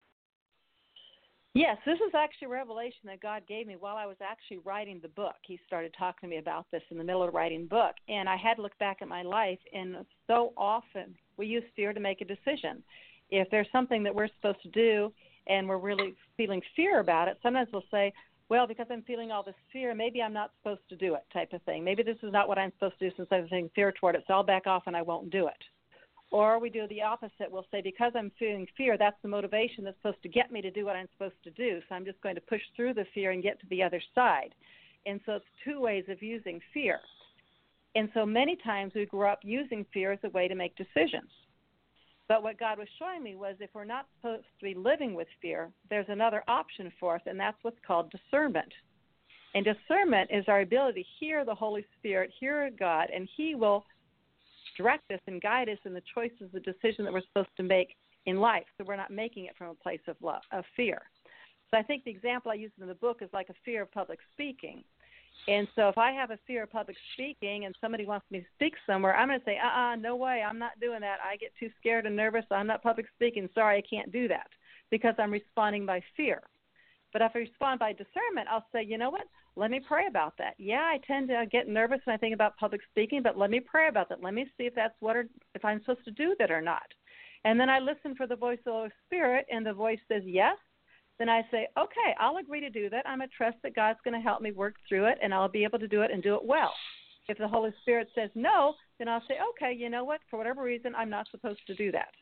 Yes, this is actually a revelation that God gave me while I was actually writing the book. He started talking to me about this in the middle of writing the book, and I had to look back at my life, and so often we use fear to make a decision. If there's something that we're supposed to do and we're really feeling fear about it, sometimes we'll say, well, because I'm feeling all this fear, maybe I'm not supposed to do it type of thing. Maybe this is not what I'm supposed to do since I'm feeling fear toward it, so I'll back off and I won't do it. Or we do the opposite. We'll say, because I'm feeling fear, that's the motivation that's supposed to get me to do what I'm supposed to do. So I'm just going to push through the fear and get to the other side. And so it's two ways of using fear. And so many times we grew up using fear as a way to make decisions. But what God was showing me was if we're not supposed to be living with fear, there's another option for us, and that's what's called discernment. And discernment is our ability to hear the Holy Spirit, hear God, and He will direct us and guide us in the choices, the decision that we're supposed to make in life, so we're not making it from a place of love, of fear. So I think the example I use in the book is like a fear of public speaking. And so if I have a fear of public speaking and somebody wants me to speak somewhere, I'm going to say, uh-uh, no way, I'm not doing that. I get too scared and nervous. I'm not public speaking. Sorry, I can't do that, because I'm responding by fear. But if I respond by discernment, I'll say, you know what, let me pray about that. Yeah, I tend to get nervous when I think about public speaking, but let me pray about that. Let me see if that's what, or if I'm supposed to do that or not. And then I listen for the voice of the Holy Spirit, and the voice says yes. Then I say, okay, I'll agree to do that. I'm going to trust that God's going to help me work through it, and I'll be able to do it and do it well. If the Holy Spirit says no, then I'll say, okay, you know what, for whatever reason, I'm not supposed to do that.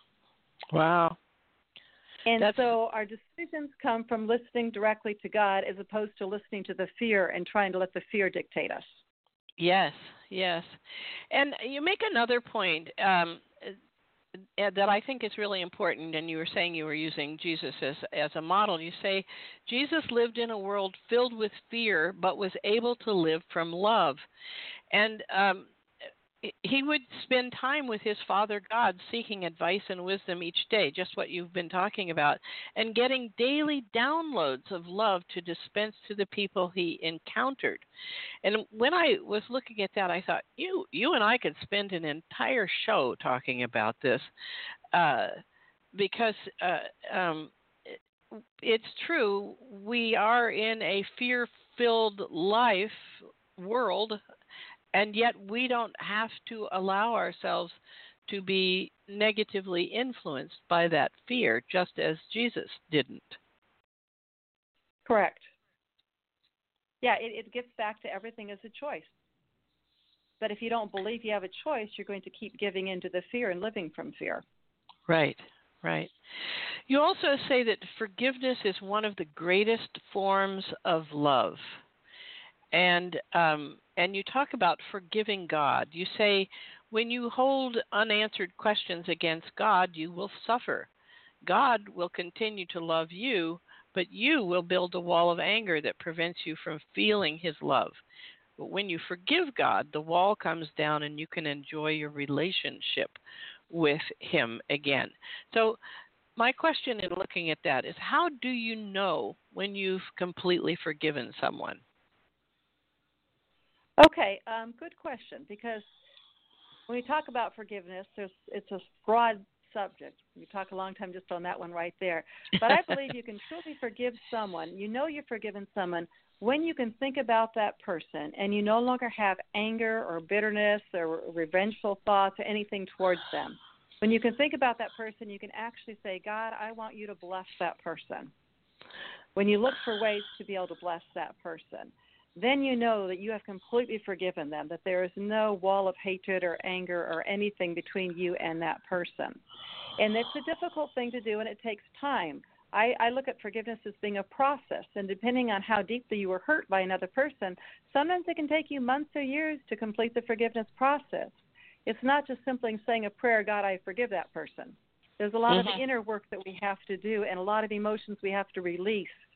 Wow. And That's... so our decisions come from listening directly to God as opposed to listening to the fear and trying to let the fear dictate us. Yes, yes. And you make another point um, that I think is really important, and you were saying you were using Jesus as, as a model. You say, Jesus lived in a world filled with fear, but was able to live from love. And um, he would spend time with his Father God seeking advice and wisdom each day, just what you've been talking about, and getting daily downloads of love to dispense to the people he encountered. And when I was looking at that, I thought, you you and I could spend an entire show talking about this uh, because uh, um, it's true. We are in a fear-filled life world, and yet we don't have to allow ourselves to be negatively influenced by that fear, just as Jesus didn't. Correct. Yeah, it, it gets back to everything is a choice. But if you don't believe you have a choice, you're going to keep giving into the fear and living from fear. Right, right. You also say that forgiveness is one of the greatest forms of love. And um, and you talk about forgiving God. You say, when you hold unanswered questions against God, you will suffer. God will continue to love you, but you will build a wall of anger that prevents you from feeling his love. But when you forgive God, the wall comes down and you can enjoy your relationship with him again. So my question in looking at that is, how do you know when you've completely forgiven someone? Okay, um, good question, because when we talk about forgiveness, there's, it's a broad subject. We talk a long time just on that one right there. But I believe you can truly forgive someone. You know you've forgiven someone when you can think about that person and you no longer have anger or bitterness or revengeful thoughts or anything towards them. When you can think about that person, you can actually say, God, I want you to bless that person. When you look for ways to be able to bless that person, then you know that you have completely forgiven them, that there is no wall of hatred or anger or anything between you and that person. And it's a difficult thing to do, and it takes time. I, I look at forgiveness as being a process, and depending on how deeply you were hurt by another person, sometimes it can take you months or years to complete the forgiveness process. It's not just simply saying a prayer, God, I forgive that person. There's a lot mm-hmm. of inner work that we have to do and a lot of emotions we have to release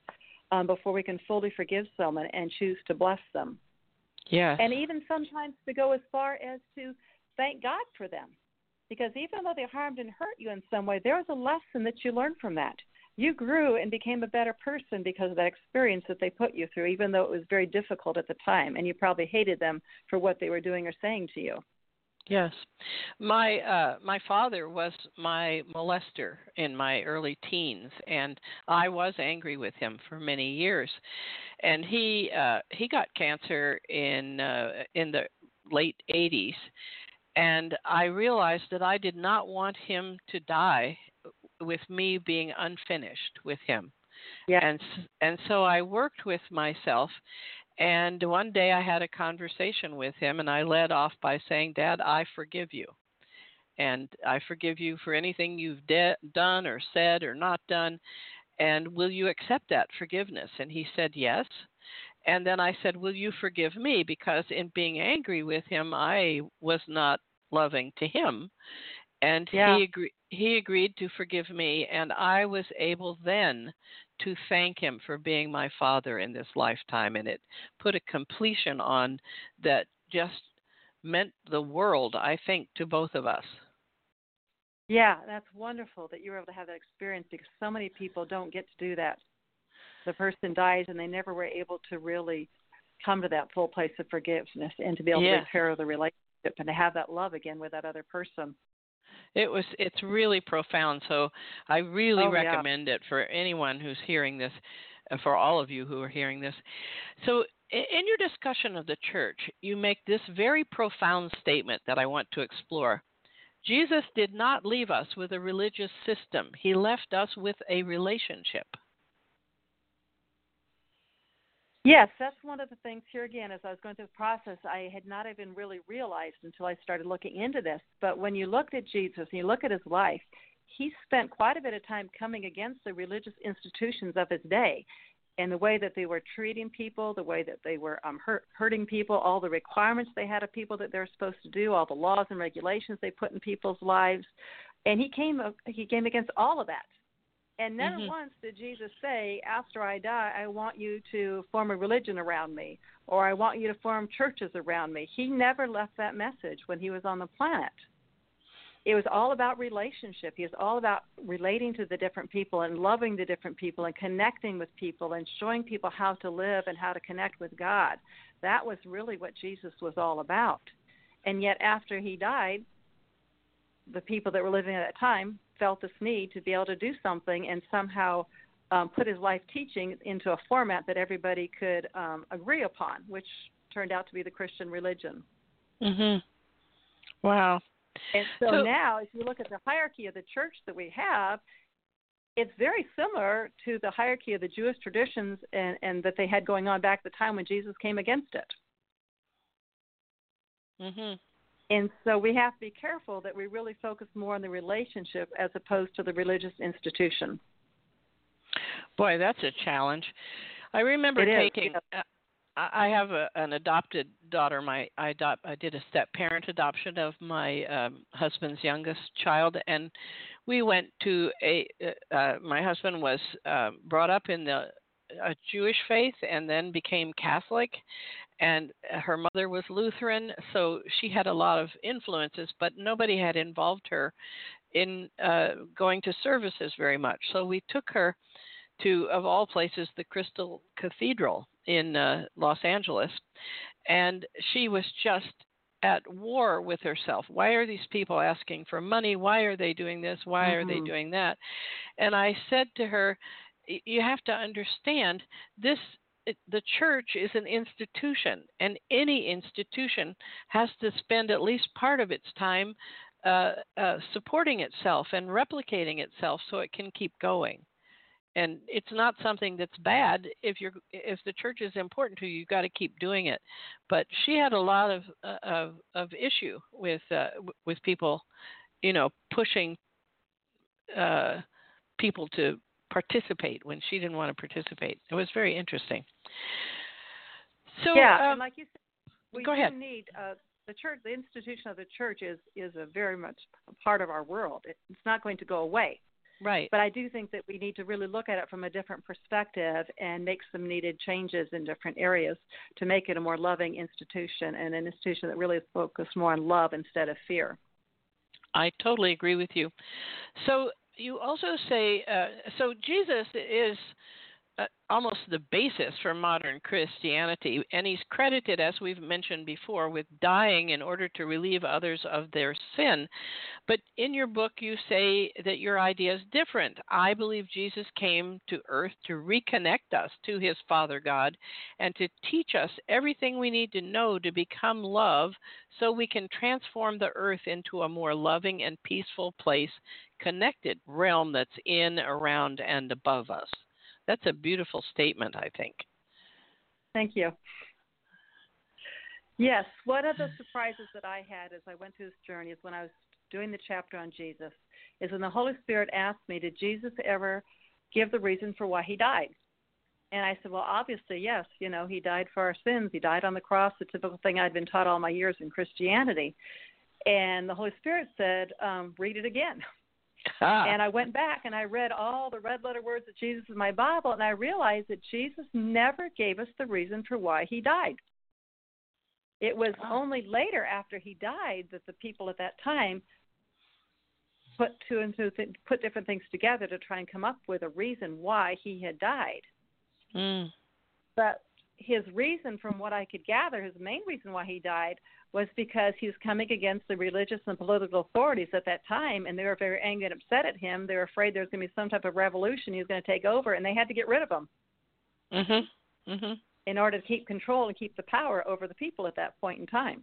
um, before we can fully forgive someone and choose to bless them. Yes. And even sometimes to go as far as to thank God for them. Because even though they harmed and hurt you in some way, there was a lesson that you learned from that. You grew and became a better person because of that experience that they put you through, even though it was very difficult at the time, and you probably hated them for what they were doing or saying to you. Yes. My uh, my father was my molester in my early teens, and I was angry with him for many years. And he uh, he got cancer in uh, in the late eighties, and I realized that I did not want him to die with me being unfinished with him. Yeah. And and so I worked with myself. And one day I had a conversation with him, and I led off by saying, Dad, I forgive you. And I forgive you for anything you've de- done or said or not done. And will you accept that forgiveness? And he said, yes. And then I said, will you forgive me? Because in being angry with him, I was not loving to him. And Yeah. he agreed. He agreed to forgive me, and I was able then to thank him for being my father in this lifetime, and it put a completion on that just meant the world, I think, to both of us. Yeah, that's wonderful that you were able to have that experience, because so many people don't get to do that. The person dies, and they never were able to really come to that full place of forgiveness and to be able Yes. to repair the relationship and to have that love again with that other person. It was it's really profound, so I really Oh, yeah. recommend it for anyone who's hearing this, uh, for all of you who are hearing this. So i- in your discussion of the church, you make this very profound statement that I want to explore. Jesus did not leave us with a religious system. He left us with a relationship. Yes, that's one of the things here again. As I was going through the process, I had not even really realized until I started looking into this. But when you looked at Jesus and you look at his life, he spent quite a bit of time coming against the religious institutions of his day and the way that they were treating people, the way that they were um, hurt, hurting people, all the requirements they had of people that they're supposed to do, all the laws and regulations they put in people's lives. And he came, he came against all of that. And never Mhm. once did Jesus say, after I die, I want you to form a religion around me, or I want you to form churches around me. He never left that message when he was on the planet. It was all about relationship. He was all about relating to the different people and loving the different people and connecting with people and showing people how to live and how to connect with God. That was really what Jesus was all about. And yet after he died, the people that were living at that time felt this need to be able to do something and somehow um, put his life teaching into a format that everybody could um, agree upon, which turned out to be the Christian religion. Mhm. Wow. And so, So- now, if you look at the hierarchy of the church that we have, it's very similar to the hierarchy of the Jewish traditions and, and that they had going on back at the time when Jesus came against it. Mhm. And so we have to be careful that we really focus more on the relationship as opposed to the religious institution. Boy, that's a challenge. I remember It is, taking. yeah. Uh, I I have a, an adopted daughter. My I adopt. I did a step parent adoption of my um, husband's youngest child, and we went to a. Uh, uh, my husband was uh, brought up in the a Jewish faith and then became Catholic, and her mother was Lutheran, so she had a lot of influences, but nobody had involved her in uh, going to services very much. So we took her to, of all places, the Crystal Cathedral in uh, Los Angeles, and she was just at war with herself. Why are these people asking for money? Why are they doing this? Why are Mm-hmm. they doing that? And I said to her, you have to understand this. The church is an institution, and any institution has to spend at least part of its time uh, uh, supporting itself and replicating itself so it can keep going. And it's not something that's bad. If you're if the church is important to you, you've got to keep doing it. But she had a lot of uh, of, of issue with uh, with people, you know, pushing uh, people to participate when she didn't want to participate. It was very interesting. So yeah, um, and like you said, we go do ahead. need uh, the church. The institution of the church is is a very much a part of our world. It, it's not going to go away. Right. But I do think that we need to really look at it from a different perspective and make some needed changes in different areas to make it a more loving institution and an institution that really is focused more on love instead of fear. I totally agree with you. So you also say, uh, so Jesus is uh, almost the basis for modern Christianity, and he's credited, as we've mentioned before, with dying in order to relieve others of their sin. But in your book, you say that your idea is different. I believe Jesus came to earth to reconnect us to his Father God and to teach us everything we need to know to become love so we can transform the earth into a more loving and peaceful place, connected realm that's in, around, and above us. That's a beautiful statement, I think. Thank you. Yes, one of the surprises that I had as I went through this journey is when I was doing the chapter on Jesus, is when the Holy Spirit asked me, did Jesus ever give the reason for why he died? And I said, well, obviously, yes. You know, he died for our sins. He died on the cross, the typical thing I'd been taught all my years in Christianity. And the Holy Spirit said, um, read it again. Ah. And I went back and I read all the red letter words of Jesus in my Bible, and I realized that Jesus never gave us the reason for why he died. It was oh. only later after he died that the people at that time put two and two th- put different things together to try and come up with a reason why he had died. Mm. But his reason, from what I could gather, his main reason why he died was because he was coming against the religious and political authorities at that time, and they were very angry and upset at him. They were afraid there was going to be some type of revolution he was going to take over, and they had to get rid of him mm-hmm. Mm-hmm. in order to keep control and keep the power over the people at that point in time.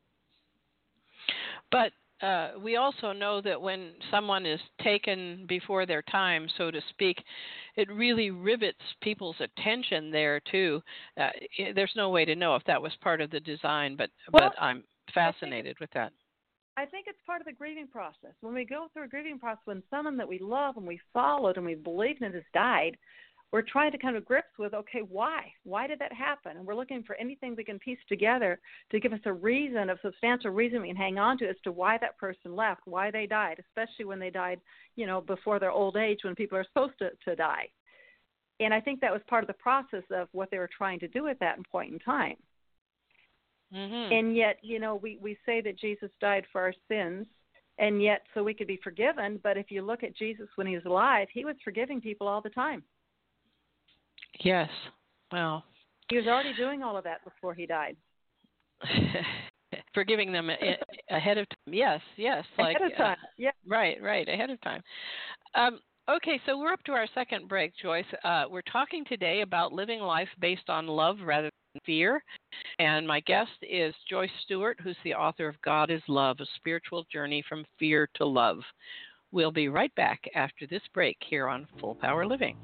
But uh, we also know that when someone is taken before their time, so to speak, it really rivets people's attention there, too. Uh, it, there's no way to know if that was part of the design, but, well, but I'm fascinated with that. I think it's part of the grieving process. When we go through a grieving process, when someone that we love and we followed and we believed in has died, we're trying to come to grips with, okay, why? Why did that happen? And we're looking for anything we can piece together to give us a reason, a substantial reason we can hang on to as to why that person left, why they died, especially when they died, you know, before their old age when people are supposed to, to die. And I think that was part of the process of what they were trying to do at that point in time. Mm-hmm. And yet, you know, we, we say that Jesus died for our sins, and yet so we could be forgiven. But if you look at Jesus when he was alive, he was forgiving people all the time. Yes. Well, he was already doing all of that before he died. Forgiving them ahead of time. Yes, yes. Ahead like, of time, uh, yeah. Right, right, ahead of time. Um, okay, so we're up to our second break, Joyce. Uh, we're talking today about living life based on love rather than fear. And my guest is Joyce Stewart, who's the author of God is Love, A Spiritual Journey from Fear to Love. We'll be right back after this break here on Full Power Living.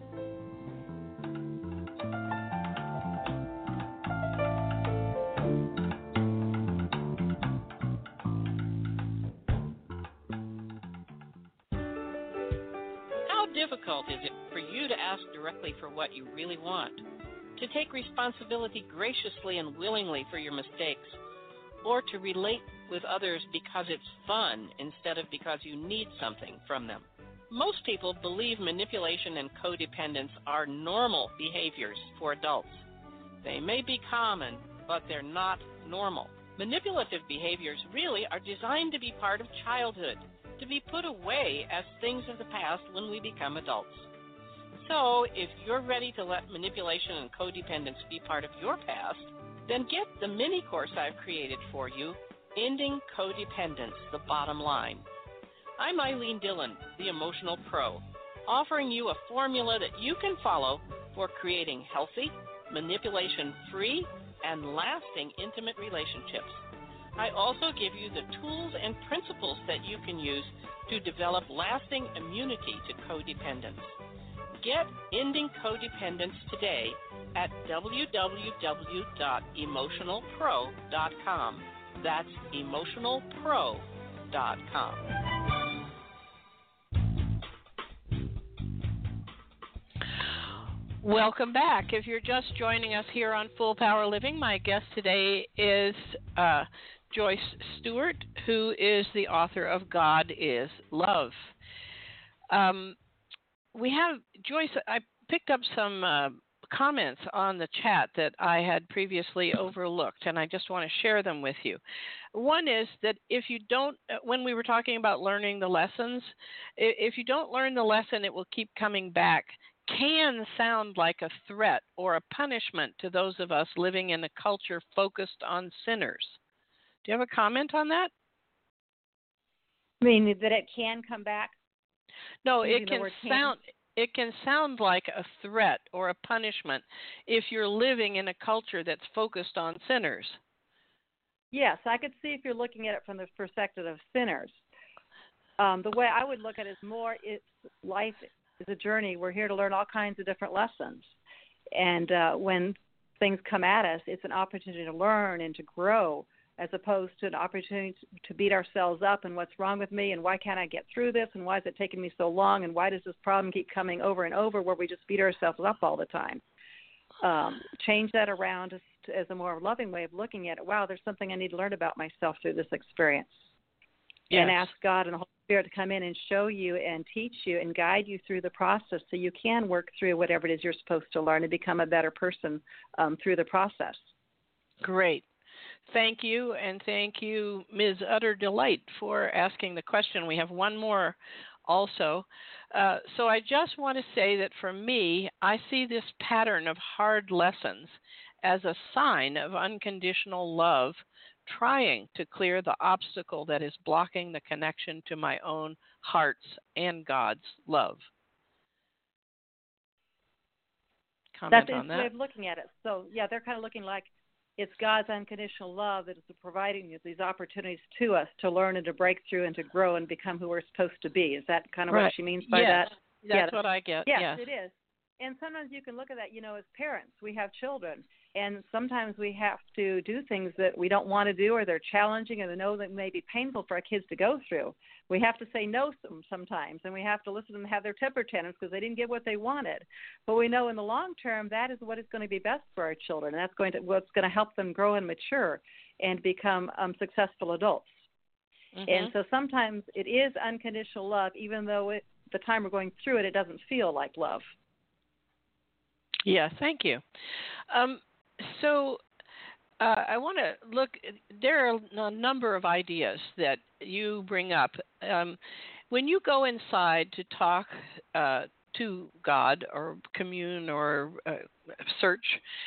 Difficult is it for you to ask directly for what you really want, to take responsibility graciously and willingly for your mistakes, or to relate with others because it's fun instead of because you need something from them? Most people believe manipulation and codependence are normal behaviors for adults. They may be common, but they're not normal. Manipulative behaviors really are designed to be part of childhood, to be put away as things of the past when we become adults. So, if you're ready to let manipulation and codependence be part of your past, then get the mini course I've created for you, Ending Codependence, the Bottom Line. I'm Eileen Dillon, the Emotional Pro, offering you a formula that you can follow for creating healthy, manipulation-free, and lasting intimate relationships. I also give you the tools and principles that you can use to develop lasting immunity to codependence. Get Ending Codependence today at w w w dot emotional pro dot com. That's emotional pro dot com. Welcome back. If you're just joining us here on Full Power Living, my guest today is uh, Joyce Stewart, who is the author of God is Love. Um, we have, Joyce, I picked up some uh, comments on the chat that I had previously overlooked, and I just want to share them with you. One is that if you don't, uh, when we were talking about learning the lessons, if you don't learn the lesson, it will keep coming back. Can sound like a threat or a punishment to those of us living in a culture focused on sinners. Do you have a comment on that? I mean, that it can come back? No, it can sound it can sound like a threat or a punishment if you're living in a culture that's focused on sinners. Yes, I could see if you're looking at it from the perspective of sinners. Um, the way I would look at it is more, it's life is a journey. We're here to learn all kinds of different lessons. And uh, when things come at us, it's an opportunity to learn and to grow, as opposed to an opportunity to beat ourselves up and what's wrong with me and why can't I get through this and why is it taking me so long and why does this problem keep coming over and over, where we just beat ourselves up all the time. Um, change that around as, as a more loving way of looking at it. Wow, there's something I need to learn about myself through this experience. Yes. And ask God and the Holy Spirit to come in and show you and teach you and guide you through the process so you can work through whatever it is you're supposed to learn and become a better person um, through the process. Great. Thank you, and thank you, Miz Utter Delight, for asking the question. We have one more also. Uh, so I just want to say that for me, I see this pattern of hard lessons as a sign of unconditional love trying to clear the obstacle that is blocking the connection to my own heart's and God's love. Comment That's on that? That's the way of looking at it. So, yeah, they're kind of looking like it's God's unconditional love that is providing these opportunities to us to learn and to break through and to grow and become who we're supposed to be. Is that kind of right. what she means by yes. that? That's yeah. what I get. Yes, yes, it is. And sometimes you can look at that, you know, as parents, we have children, and sometimes we have to do things that we don't want to do, or they're challenging, and they know that may be painful for our kids to go through. We have to say no sometimes, and we have to listen to them have their temper tantrums because they didn't get what they wanted. But we know in the long term that is what is going to be best for our children, and that's going to what's going to help them grow and mature and become um, successful adults. Mm-hmm. And so sometimes it is unconditional love, even though it, the time we're going through it, it doesn't feel like love. Yeah, thank you. Um, so uh, I want to look, there are a number of ideas that you bring up. Um, when you go inside to talk uh, to God or commune or uh, search,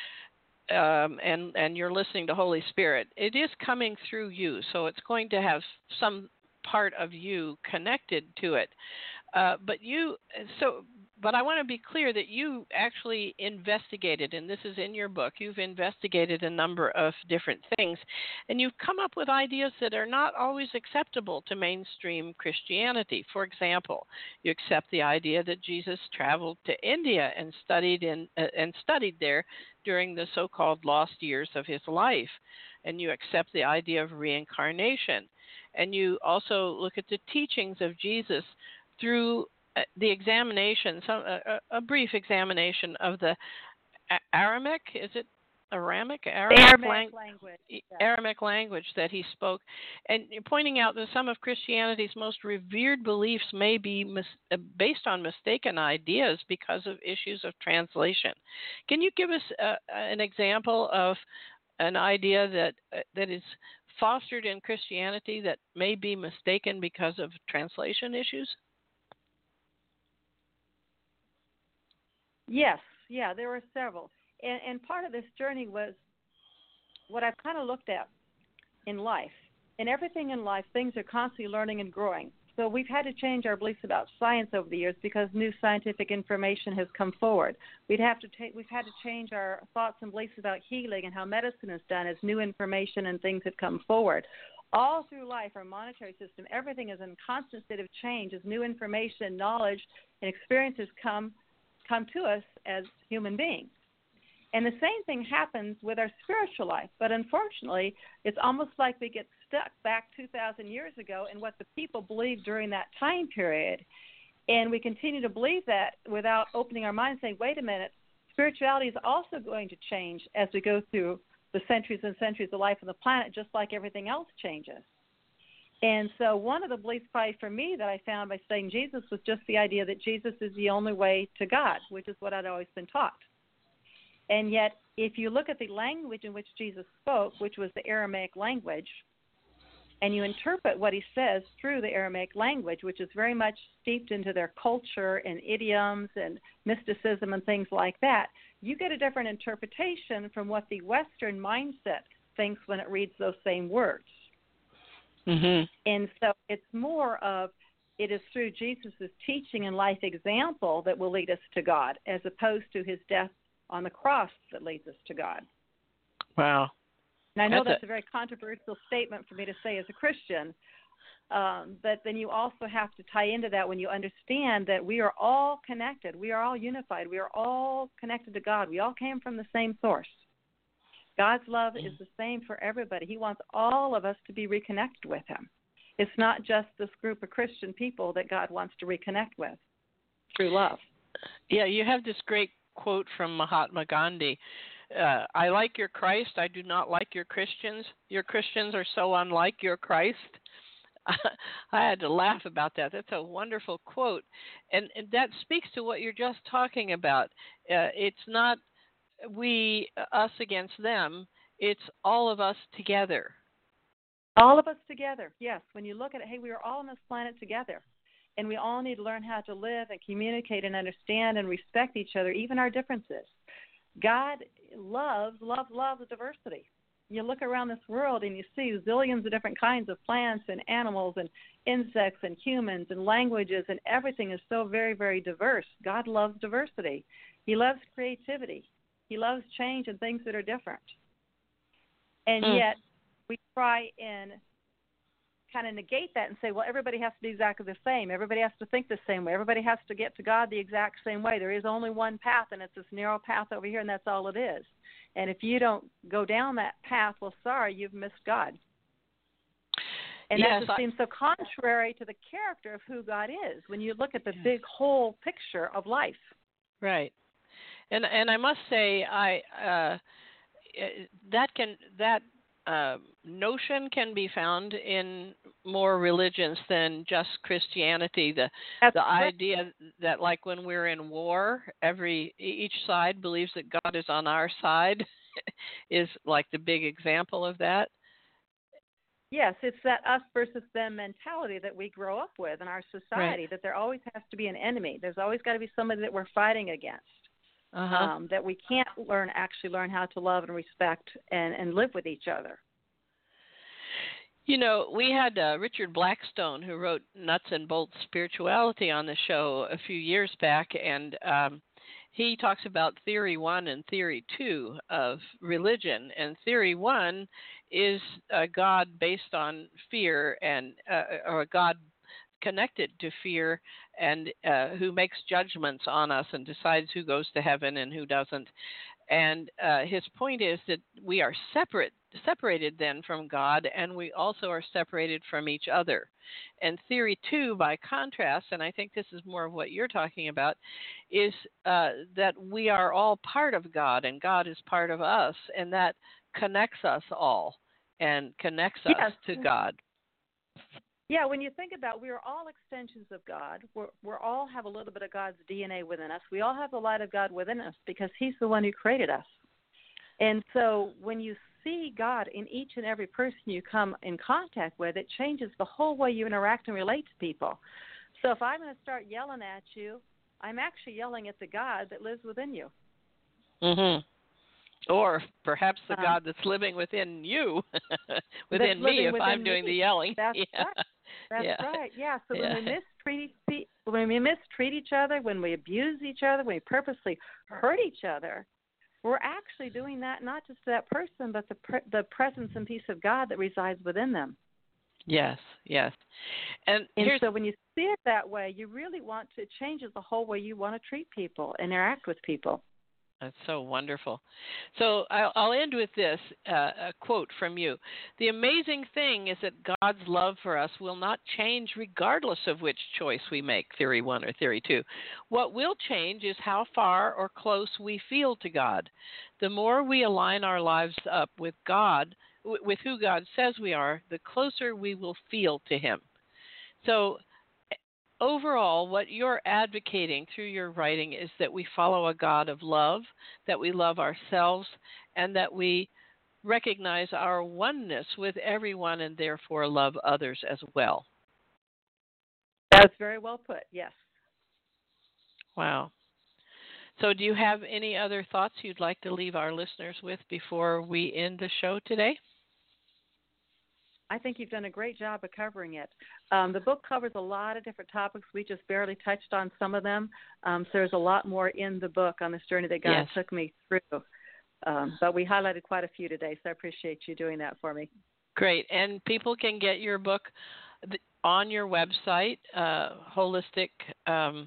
um, and, and you're listening to Holy Spirit, it is coming through you, so it's going to have some part of you connected to it. Uh, but you, so, but I want to be clear that you actually investigated, and this is in your book, you've investigated a number of different things, and you've come up with ideas that are not always acceptable to mainstream Christianity. For example, you accept the idea that Jesus traveled to India and studied in uh, and studied there during the so-called lost years of his life, and you accept the idea of reincarnation, and you also look at the teachings of Jesus through the examination, some, a, a brief examination of the Aramaic, is it Aramaic? Aramaic, Aramaic lang- language. Yeah. Aramaic language that he spoke. And you're pointing out that some of Christianity's most revered beliefs may be mis- based on mistaken ideas because of issues of translation. Can you give us uh, an example of an idea that uh, that is fostered in Christianity that may be mistaken because of translation issues? Yes, yeah, there were several. And, and part of this journey was what I've kind of looked at in life. In everything in life, things are constantly learning and growing. So we've had to change our beliefs about science over the years because new scientific information has come forward. We'd have to ta- we've had to change our thoughts and beliefs about healing and how medicine is done as new information and things have come forward. All through life, our monetary system, everything is in constant state of change as new information, knowledge, and experiences come come to us as human beings. And the same thing happens with our spiritual life, but unfortunately, it's almost like we get stuck back two thousand years ago in what the people believed during that time period, and we continue to believe that without opening our minds and saying, wait a minute, spirituality is also going to change as we go through the centuries and centuries of life on the planet, just like everything else changes. And so one of the beliefs probably for me that I found by studying Jesus was just the idea that Jesus is the only way to God, which is what I'd always been taught. And yet, if you look at the language in which Jesus spoke, which was the Aramaic language, and you interpret what he says through the Aramaic language, which is very much steeped into their culture and idioms and mysticism and things like that, you get a different interpretation from what the Western mindset thinks when it reads those same words. Mm-hmm. And so it's more of it is through Jesus' teaching and life example that will lead us to God, as opposed to his death on the cross that leads us to God. Wow. And I know that's, that's a, a very controversial statement for me to say as a Christian, um, but then you also have to tie into that when you understand that we are all connected. We are all unified. We are all connected to God. We all came from the same source. God's love is the same for everybody. He wants all of us to be reconnected with him. It's not just this group of Christian people that God wants to reconnect with through love. Yeah, you have this great quote from Mahatma Gandhi. Uh, I like your Christ. I do not like your Christians. Your Christians are so unlike your Christ. I had to laugh about that. That's a wonderful quote. And, and that speaks to what you're just talking about. Uh, it's not we, us against them. It's all of us together. All of us together, yes. When you look at it, hey, we are all on this planet together. And we all need to learn how to live and communicate and understand and respect each other, even our differences. God loves, loves, loves diversity. You look around this world and you see zillions of different kinds of plants and animals and insects and humans and languages, and everything is so very, very diverse. God loves diversity. He loves creativity. He loves change and things that are different. And mm. yet we try and kind of negate that and say, well, everybody has to be exactly the same. Everybody has to think the same way. Everybody has to get to God the exact same way. There is only one path, and it's this narrow path over here, and that's all it is. And if you don't go down that path, well, sorry, you've missed God. And yes, that just I... seems so contrary to the character of who God is when you look at the big whole picture of life. Right. And and I must say, I uh, that can that uh, notion can be found in more religions than just Christianity. The That's the right. idea that, like, when we're in war, every each side believes that God is on our side is like the big example of that. Yes, it's that us versus them mentality that we grow up with in our society, Right. that there always has to be an enemy. There's always got to be somebody that we're fighting against. Uh-huh. Um, that we can't learn, actually learn how to love and respect and, and live with each other. You know, we had uh, Richard Blackstone, who wrote Nuts and Bolts Spirituality, on the show a few years back, and um, he talks about theory one and theory two of religion. And theory one is a God based on fear, and uh, or a God connected to fear, and uh, who makes judgments on us and decides who goes to heaven and who doesn't. And uh, his point is that we are separate, separated then from God, and we also are separated from each other. And theory two, by contrast, and I think this is more of what you're talking about, is uh, that we are all part of God, and God is part of us, and that connects us all and connects us yes. to God. Yeah, when you think about, we are all extensions of God. We're, we're all have a little bit of God's D N A within us. We all have the light of God within us because he's the one who created us. And so when you see God in each and every person you come in contact with, it changes the whole way you interact and relate to people. So if I'm going to start yelling at you, I'm actually yelling at the God that lives within you. Mm-hmm. Or perhaps the um, God that's living within you, within me, if I'm doing me. the yelling. That's yeah. right. That's yeah. right. Yeah. So yeah. when we mistreat when we mistreat each other, when we abuse each other, when we purposely hurt each other, we're actually doing that not just to that person, but the pre- the presence and peace of God that resides within them. Yes. Yes. And, and here's, so when you see it that way, you really want to it changes the whole way you want to treat people, interact with people. That's so wonderful. So I'll, I'll end with this, uh, a quote from you. The amazing thing is that God's love for us will not change regardless of which choice we make, theory one or theory two. What will change is how far or close we feel to God. The more we align our lives up with God, w- with who God says we are, the closer we will feel to Him. So overall, what you're advocating through your writing is that we follow a God of love, that we love ourselves, and that we recognize our oneness with everyone and therefore love others as well. That's very well put, yes. Wow. So do you have any other thoughts you'd like to leave our listeners with before we end the show today? I think you've done a great job of covering it. Um, the book covers a lot of different topics. We just barely touched on some of them. Um, so there's a lot more in the book on this journey that God Yes. took me through. Um, but we highlighted quite a few today, so I appreciate you doing that for me. Great. And people can get your book on your website, uh, holistic um,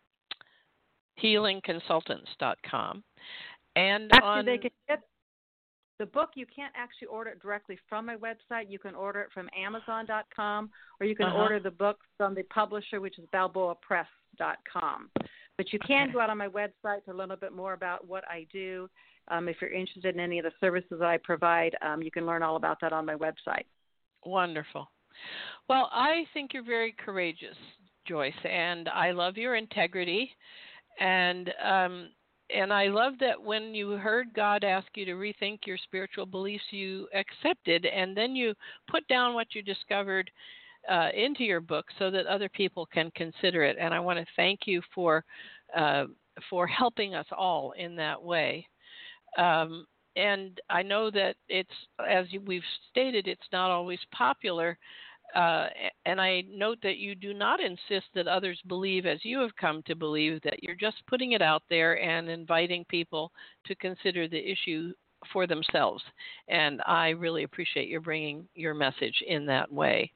healing consultants dot com. And actually, on, they can get the book. You can't actually order it directly from my website. You can order it from amazon dot com, or you can uh-huh. order the book from the publisher, which is balboa press dot com. But you can Okay. go out on my website to learn a bit more about what I do. Um, if you're interested in any of the services that I provide, um, you can learn all about that on my website. Wonderful. Well, I think you're very courageous, Joyce, and I love your integrity. And um, and I love that when you heard God ask you to rethink your spiritual beliefs, you accepted, and then you put down what you discovered uh, into your book so that other people can consider it. And I want to thank you for uh, for helping us all in that way. Um, and I know that it's, as we've stated, it's not always popular. Uh, and I note that you do not insist that others believe as you have come to believe, that you're just putting it out there and inviting people to consider the issue for themselves. And I really appreciate your bringing your message in that way.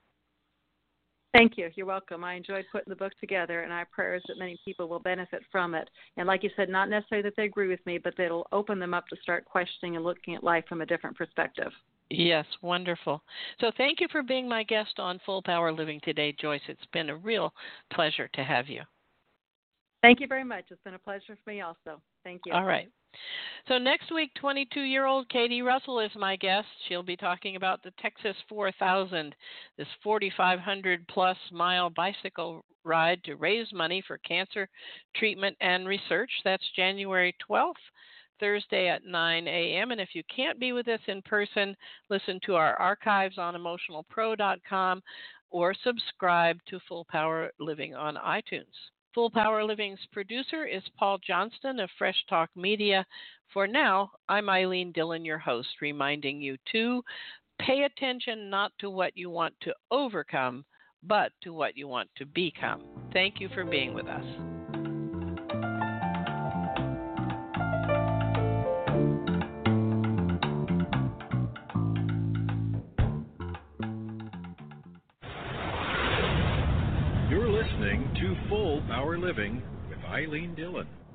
Thank you. You're welcome. I enjoyed putting the book together, and our prayers that many people will benefit from it. And like you said, not necessarily that they agree with me, but that it'll open them up to start questioning and looking at life from a different perspective. Yes, wonderful. So thank you for being my guest on Full Power Living today, Joyce. It's been a real pleasure to have you. Thank you very much. It's been a pleasure for me also. Thank you. All right. So next week, twenty-two-year-old Katie Russell is my guest. She'll be talking about the Texas four thousand, this forty-five hundred plus mile bicycle ride to raise money for cancer treatment and research. That's January twelfth, Thursday at nine a.m. And if you can't be with us in person, listen to our archives on emotional pro dot com or subscribe to Full Power Living on iTunes. Full Power Living's producer is Paul Johnston of Fresh Talk Media. For now, I'm Eileen Dillon, your host, reminding you to pay attention not to what you want to overcome, but to what you want to become. Thank you for being with us. You're listening to Full Power Living with Eileen Dillon.